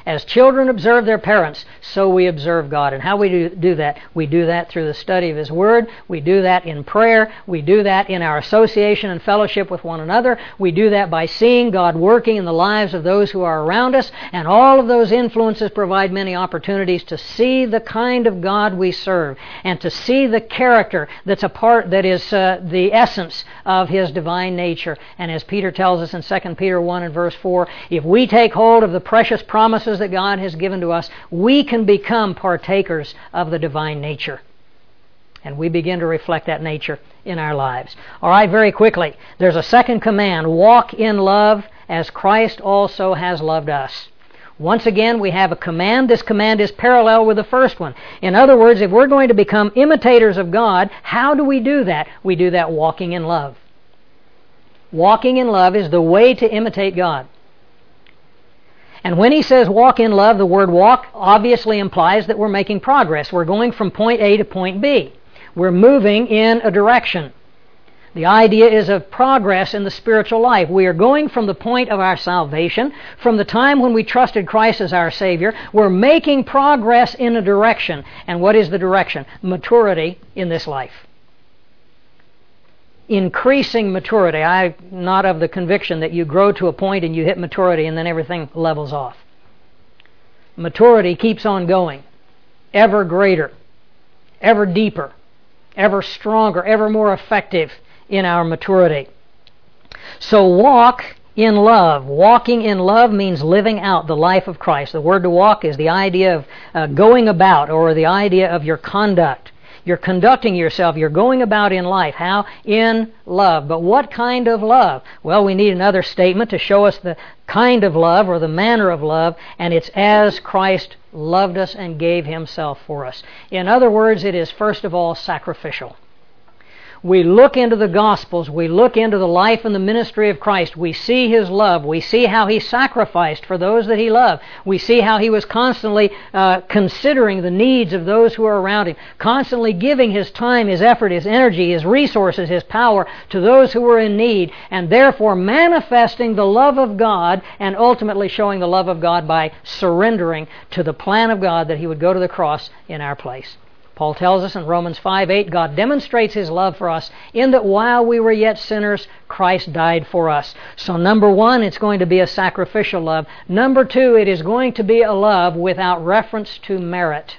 A: As children observe their parents, so we observe God. And how we do, do that? We do that through the study of His Word. We do that in prayer. We do that in our association and fellowship with one another. We do that by seeing God working in the lives of those who are around us. And all of those influences provide many opportunities to see the kind of God we serve and to see the character that's a part, that is uh, the essence of His divine nature. And as Peter tells us in Second Peter one and verse four, if we take hold of the precious promises that God has given to us, we can become partakers of the divine nature. And we begin to reflect that nature in our lives. All right, very quickly. There's a second command. Walk in love as Christ also has loved us. Once again, we have a command. This command is parallel with the first one. In other words, if we're going to become imitators of God, how do we do that? We do that walking in love. Walking in love is the way to imitate God. And when he says walk in love, the word walk obviously implies that we're making progress. We're going from point A to point B. We're moving in a direction. The idea is of progress in the spiritual life. We are going from the point of our salvation, from the time when we trusted Christ as our Savior. We're making progress in a direction. And what is the direction? Maturity in this life. Increasing maturity. I'm not of the conviction that you grow to a point and you hit maturity and then everything levels off. Maturity keeps on going. Ever greater, ever deeper, ever stronger, ever more effective in our maturity. So walk in love. Walking in love means living out the life of Christ. The word to walk is the idea of uh, going about, or the idea of your conduct. You're conducting yourself. You're going about in life. How? In love. But what kind of love? Well, we need another statement to show us the kind of love or the manner of love, and it's as Christ loved us and gave Himself for us. In other words, it is first of all sacrificial. We look into the Gospels, we look into the life and the ministry of Christ, we see His love, we see how He sacrificed for those that He loved, we see how He was constantly uh, considering the needs of those who are around Him, constantly giving His time, His effort, His energy, His resources, His power to those who were in need, and therefore manifesting the love of God and ultimately showing the love of God by surrendering to the plan of God that He would go to the cross in our place. Paul tells us in Romans five eight, God demonstrates His love for us in that while we were yet sinners, Christ died for us. So number one, it's going to be a sacrificial love. Number two, it is going to be a love without reference to merit.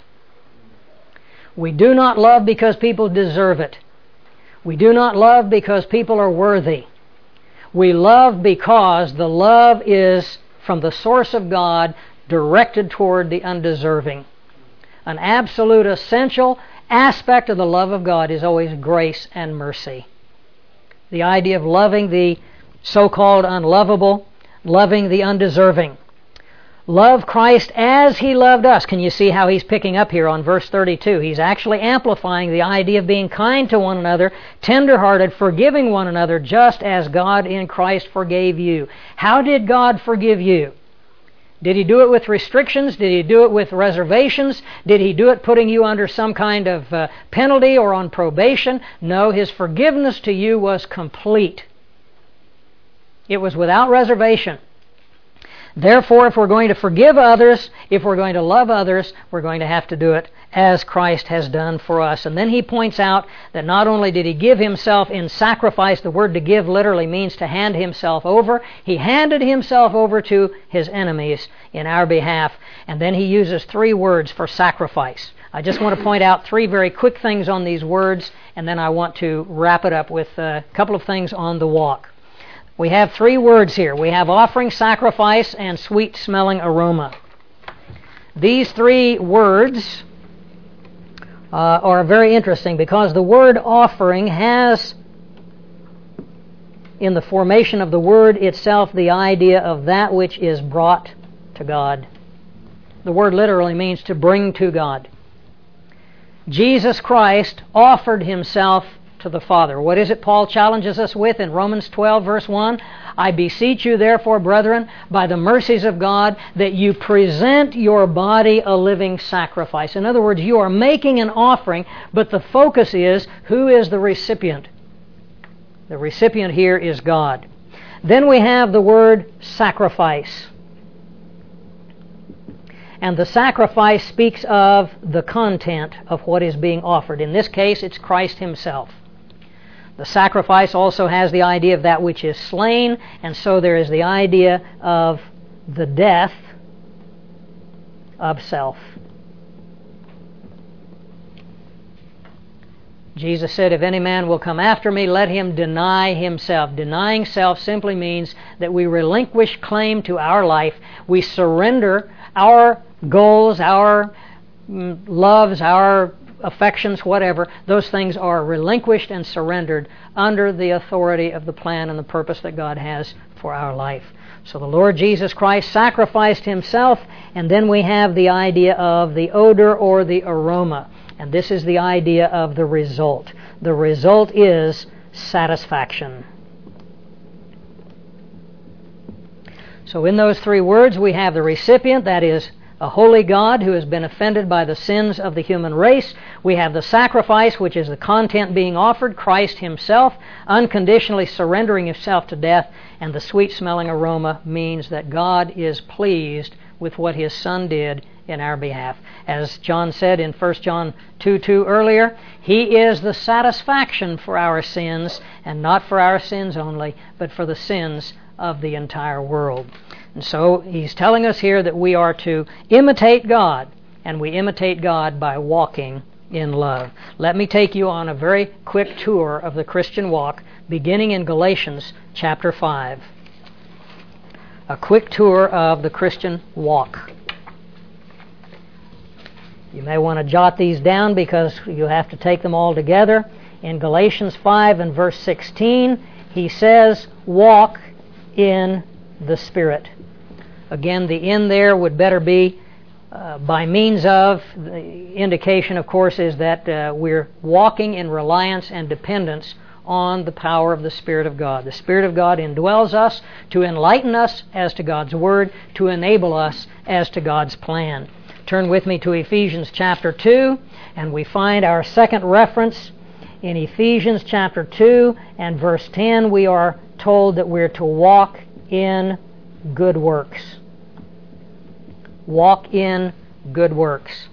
A: We do not love because people deserve it. We do not love because people are worthy. We love because the love is from the source of God, directed toward the undeserving. An absolute essential aspect of the love of God is always grace and mercy. The idea of loving the so-called unlovable, loving the undeserving. Love Christ as He loved us. Can you see how he's picking up here on verse thirty-two? He's actually amplifying the idea of being kind to one another, tender-hearted, forgiving one another, just as God in Christ forgave you. How did God forgive you? Did He do it with restrictions? Did He do it with reservations? Did He do it putting you under some kind of uh, penalty or on probation? No, His forgiveness to you was complete. It was without reservation. Therefore, if we're going to forgive others, if we're going to love others, we're going to have to do it as Christ has done for us. And then he points out that not only did He give Himself in sacrifice, the word to give literally means to hand Himself over. He handed Himself over to His enemies in our behalf. And then He uses three words for sacrifice. I just want to point out three very quick things on these words, and then I want to wrap it up with a couple of things on the walk. We have three words here. We have offering, sacrifice, and sweet-smelling aroma. These three words uh, are very interesting because the word offering has, in the formation of the word itself, the idea of that which is brought to God. The word literally means to bring to God. Jesus Christ offered Himself to the Father. What is it Paul challenges us with in Romans twelve verse one? I beseech you therefore, brethren, by the mercies of God, that you present your body a living sacrifice. In other words, you are making an offering, but the focus is, who is the recipient? The recipient here is God. Then we have the word sacrifice. And the sacrifice speaks of the content of what is being offered. In this case, it's Christ Himself. The sacrifice also has the idea of that which is slain, and so there is the idea of the death of self. Jesus said, if any man will come after me, let him deny himself. Denying self simply means that we relinquish claim to our life. We surrender our goals, our mm, loves, our affections, whatever. Those things are relinquished and surrendered under the authority of the plan and the purpose that God has for our life. So the Lord Jesus Christ sacrificed Himself, and then we have the idea of the odor or the aroma. And this is the idea of the result. The result is satisfaction. So in those three words we have the recipient, that is a holy God who has been offended by the sins of the human race. We have the sacrifice, which is the content being offered, Christ Himself, unconditionally surrendering Himself to death. And the sweet-smelling aroma means that God is pleased with what His Son did in our behalf. As John said in First John two two earlier, He is the satisfaction for our sins, and not for our sins only, but for the sins of the entire world. And so He's telling us here that we are to imitate God, and we imitate God by walking in love. Let me take you on a very quick tour of the Christian walk, beginning in Galatians chapter five. A quick tour of the Christian walk. You may want to jot these down because you have to take them all together. In Galatians five and verse sixteen, he says, walk in the Spirit. Again, the in there would better be uh, by means of. The indication, of course, is that uh, we're walking in reliance and dependence on the power of the Spirit of God. The Spirit of God indwells us to enlighten us as to God's Word, to enable us as to God's plan. Turn with me to Ephesians chapter two, and we find our second reference. In Ephesians chapter two and verse ten, we are told that we're to walk in good works. Walk in good works.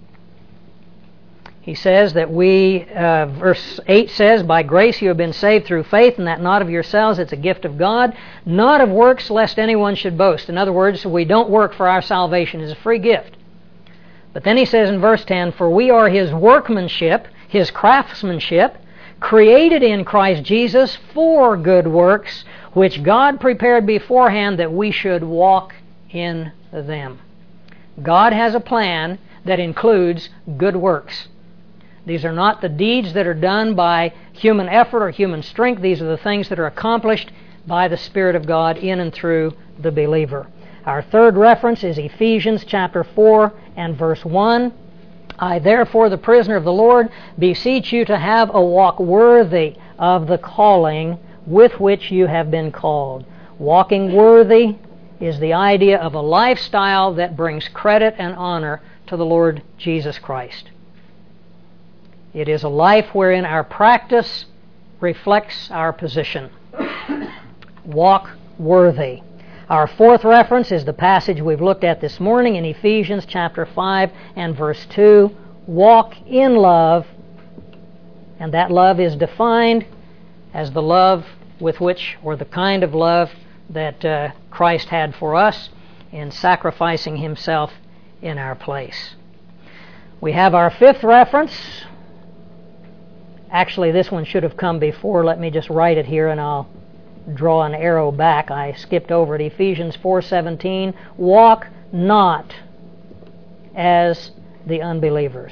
A: He says that we, uh, verse eight says, by grace you have been saved through faith, and that not of yourselves, it's a gift of God, not of works, lest anyone should boast. In other words, we don't work for our salvation. It's a free gift. But then he says in verse ten, for we are His workmanship, His craftsmanship, created in Christ Jesus for good works, which God prepared beforehand that we should walk in them. God has a plan that includes good works. These are not the deeds that are done by human effort or human strength. These are the things that are accomplished by the Spirit of God in and through the believer. Our third reference is Ephesians chapter four and verse one. I therefore, the prisoner of the Lord, beseech you to have a walk worthy of the calling with which you have been called. Walking worthy is the idea of a lifestyle that brings credit and honor to the Lord Jesus Christ. It is a life wherein our practice reflects our position. Walk worthy. Our fourth reference is the passage we've looked at this morning in Ephesians chapter five and verse two. Walk in love, and that love is defined as the love with which, or the kind of love that uh, Christ had for us in sacrificing Himself in our place. We have our fifth reference. Actually, this one should have come before. Let me just write it here and I'll draw an arrow back. I skipped over it. Ephesians four seventeen. Walk not as the unbelievers.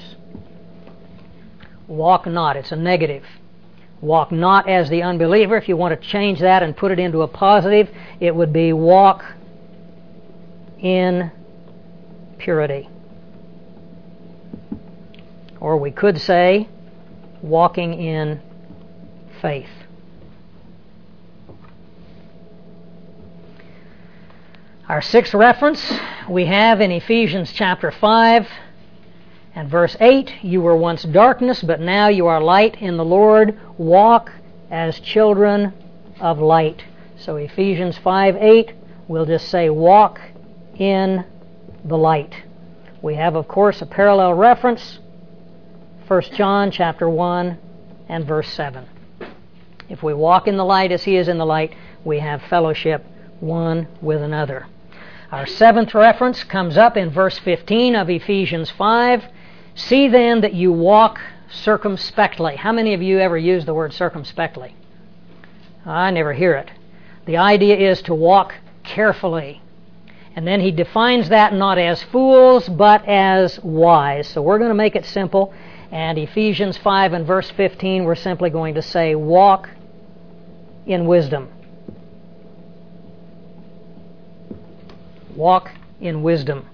A: Walk not. It's a negative. Walk not as the unbeliever. If you want to change that and put it into a positive, it would be walk in purity. Or we could say walking in faith. Our sixth reference we have in Ephesians chapter five and verse eight. You were once darkness, but now you are light in the Lord. Walk as children of light. So Ephesians five eight, we'll just say walk in the light. we have, of course, a parallel reference, First John chapter one and verse seven. If we walk in the light as He is in the light, we have fellowship one with another. Our seventh reference comes up in verse fifteen of Ephesians five. See then that you walk circumspectly. How many of you ever use the word circumspectly? I never hear it. The idea is to walk carefully. And then he defines that not as fools, but as wise. So we're going to make it simple. And Ephesians five and verse fifteen, we're simply going to say, walk in wisdom. Walk in wisdom.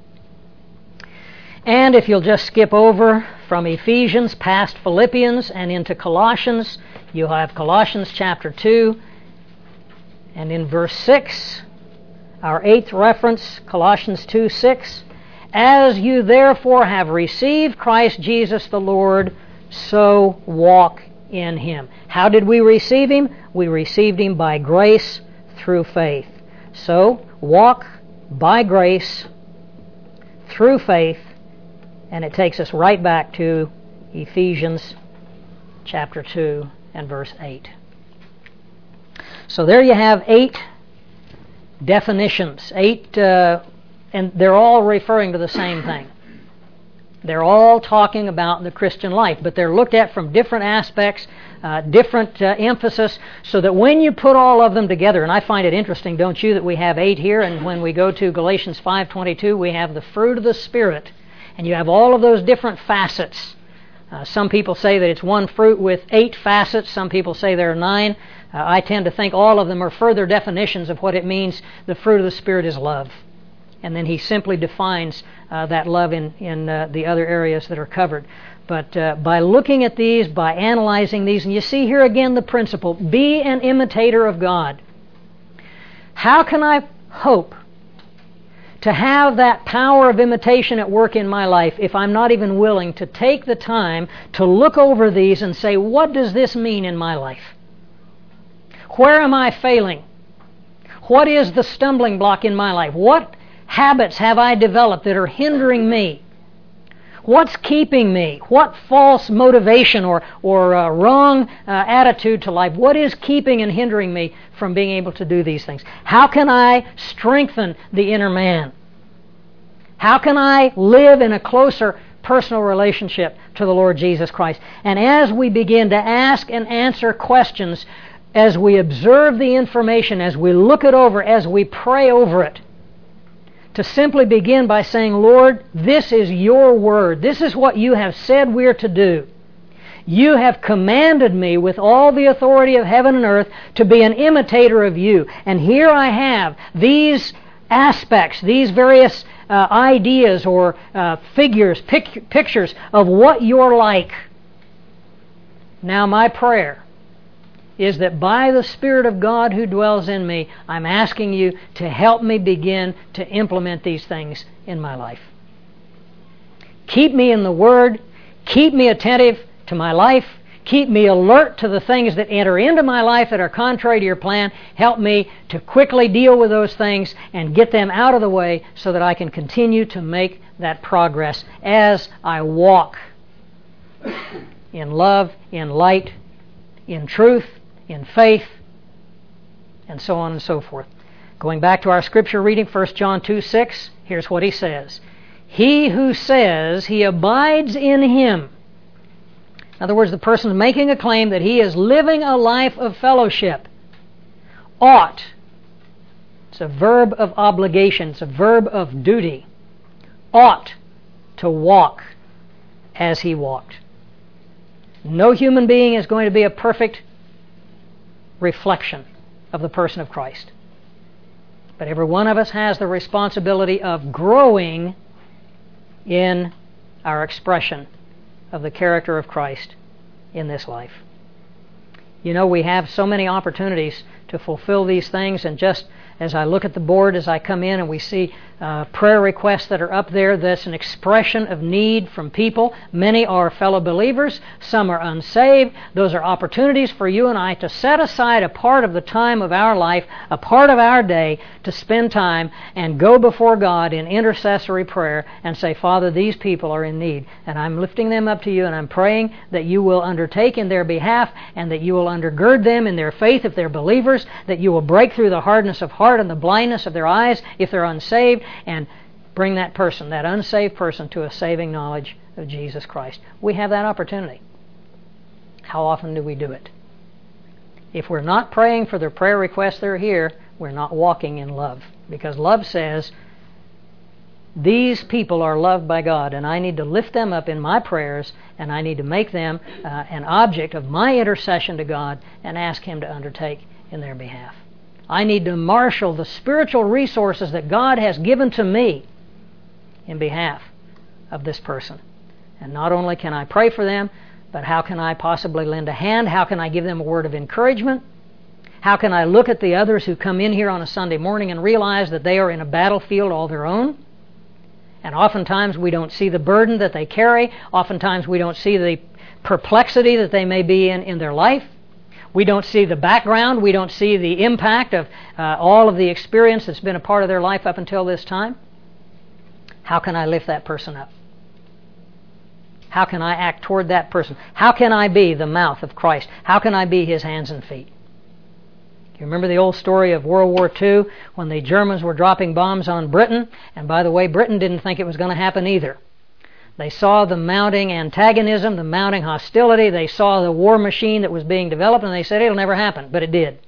A: And if you'll just skip over from Ephesians past Philippians and into Colossians, you have Colossians chapter two. And in verse six, our eighth reference, Colossians two six, as you therefore have received Christ Jesus the Lord, so walk in Him. How did we receive Him? We received Him by grace through faith. So, walk by grace through faith, and it takes us right back to Ephesians chapter two and verse eight. So there you have eight definitions, eight, uh, and they're all referring to the same thing. They're all talking about the Christian life, but they're looked at from different aspects, uh, different uh, emphasis, so that when you put all of them together, and I find it interesting, don't you, that we have eight here, and when we go to Galatians five twenty-two, we have the fruit of the Spirit, and you have all of those different facets. Uh, some people say that it's one fruit with eight facets. Some people say there are nine. Uh, I tend to think all of them are further definitions of what it means the fruit of the Spirit is love. And then he simply defines uh, that love in, in uh, the other areas that are covered. But uh, by looking at these, by analyzing these, and you see here again the principle, be an imitator of God. How can I hope to have that power of imitation at work in my life if I'm not even willing to take the time to look over these and say, what does this mean in my life? Where am I failing? What is the stumbling block in my life? What habits have I developed that are hindering me? What's keeping me? What false motivation or, or uh, wrong uh, attitude to life? What is keeping and hindering me from being able to do these things? How can I strengthen the inner man? How can I live in a closer personal relationship to the Lord Jesus Christ? And as we begin to ask and answer questions, as we observe the information, as we look it over, as we pray over it, to simply begin by saying, Lord, this is your word. This is what you have said we're to do. You have commanded me with all the authority of heaven and earth to be an imitator of you. And here I have these aspects, these various uh, ideas or uh, figures, pic- pictures of what you're like. Now my prayer is that by the Spirit of God who dwells in me, I'm asking you to help me begin to implement these things in my life. Keep me in the Word. Keep me attentive to my life. Keep me alert to the things that enter into my life that are contrary to your plan. Help me to quickly deal with those things and get them out of the way so that I can continue to make that progress as I walk in love, in light, in truth, in faith, and so on and so forth. Going back to our scripture reading, First John two six, here's what he says. He who says he abides in him. In other words, the person is making a claim that he is living a life of fellowship. Ought. It's a verb of obligation. It's a verb of duty. Ought to walk as he walked. No human being is going to be a perfect reflection of the person of Christ. But every one of us has the responsibility of growing in our expression of the character of Christ in this life. You know, we have so many opportunities to fulfill these things, and just as I look at the board as I come in and we see uh, prayer requests that are up there, that's an expression of need from people. Many are fellow believers, some are unsaved. Those are opportunities for you and I to set aside a part of the time of our life, a part of our day, to spend time and go before God in intercessory prayer and say, Father, these people are in need, and I'm lifting them up to you, and I'm praying that you will undertake in their behalf and that you will undergird them in their faith if they're believers, that you will break through the hardness of heart and the blindness of their eyes if they're unsaved, and bring that person, that unsaved person, to a saving knowledge of Jesus Christ. We have that opportunity. How often do we do it? If we're not praying for the prayer requests that are here, we're not walking in love. Because love says, these people are loved by God, and I need to lift them up in my prayers, and I need to make them uh, an object of my intercession to God and ask Him to undertake in their behalf. I need to marshal the spiritual resources that God has given to me in behalf of this person. And not only can I pray for them, but how can I possibly lend a hand? How can I give them a word of encouragement? How can I look at the others who come in here on a Sunday morning and realize that they are in a battlefield all their own? And oftentimes we don't see the burden that they carry. Oftentimes we don't see the perplexity that they may be in in their life. We don't see the background. We don't see the impact of uh, all of the experience that's been a part of their life up until this time. How can I lift that person up? How can I act toward that person? How can I be the mouth of Christ? How can I be His hands and feet? You remember the old story of World War Two when the Germans were dropping bombs on Britain? And by the way, Britain didn't think it was going to happen either. They saw the mounting antagonism, the mounting hostility. They saw the war machine that was being developed, and they said, it'll never happen. But it did.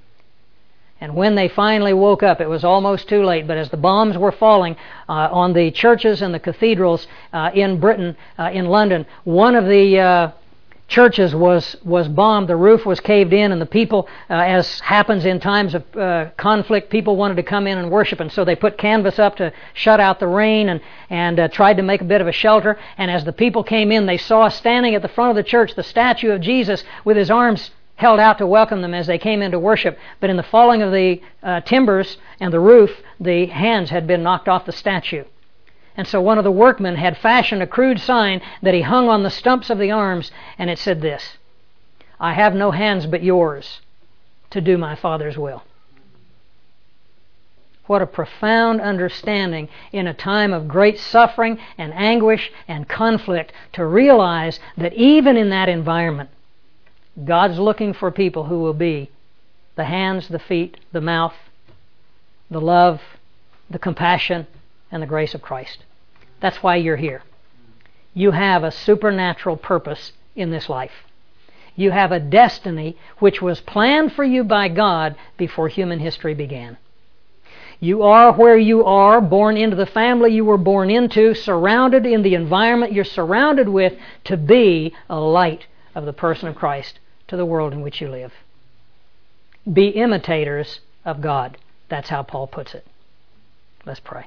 A: And when they finally woke up, it was almost too late. But as the bombs were falling uh, on the churches and the cathedrals uh, in Britain, uh, in London, one of the uh, churches was was bombed. The roof was caved in, and the people, uh, as happens in times of uh, conflict, people wanted to come in and worship, and so they put canvas up to shut out the rain and and uh, tried to make a bit of a shelter. And as the people came in, they saw standing at the front of the church the statue of Jesus with His arms held out to welcome them as they came in to worship. But in the falling of the uh, timbers and the roof, the hands had been knocked off the statue. And so one of the workmen had fashioned a crude sign that he hung on the stumps of the arms, and it said this, I have no hands but yours to do my Father's will. What a profound understanding in a time of great suffering and anguish and conflict to realize that even in that environment, God's looking for people who will be the hands, the feet, the mouth, the love, the compassion, and the grace of Christ. That's why you're here. You have a supernatural purpose in this life. You have a destiny which was planned for you by God before human history began. You are where you are, born into the family you were born into, surrounded in the environment you're surrounded with, to be a light of the person of Christ to the world in which you live. Be imitators of God. That's how Paul puts it. Let's pray.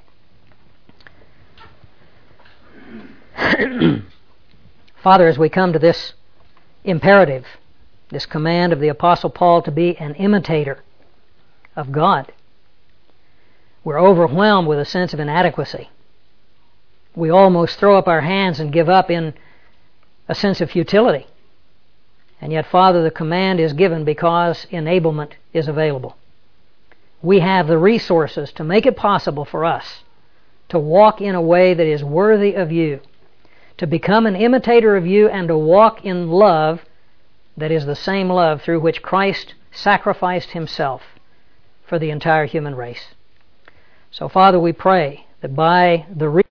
A: Father, as we come to this imperative, this command of the Apostle Paul to be an imitator of God, we're overwhelmed with a sense of inadequacy. We almost throw up our hands and give up in a sense of futility. And yet, Father, the command is given because enablement is available. We have the resources to make it possible for us to walk in a way that is worthy of you, to become an imitator of you, and to walk in love that is the same love through which Christ sacrificed Himself for the entire human race. So, Father, we pray that by the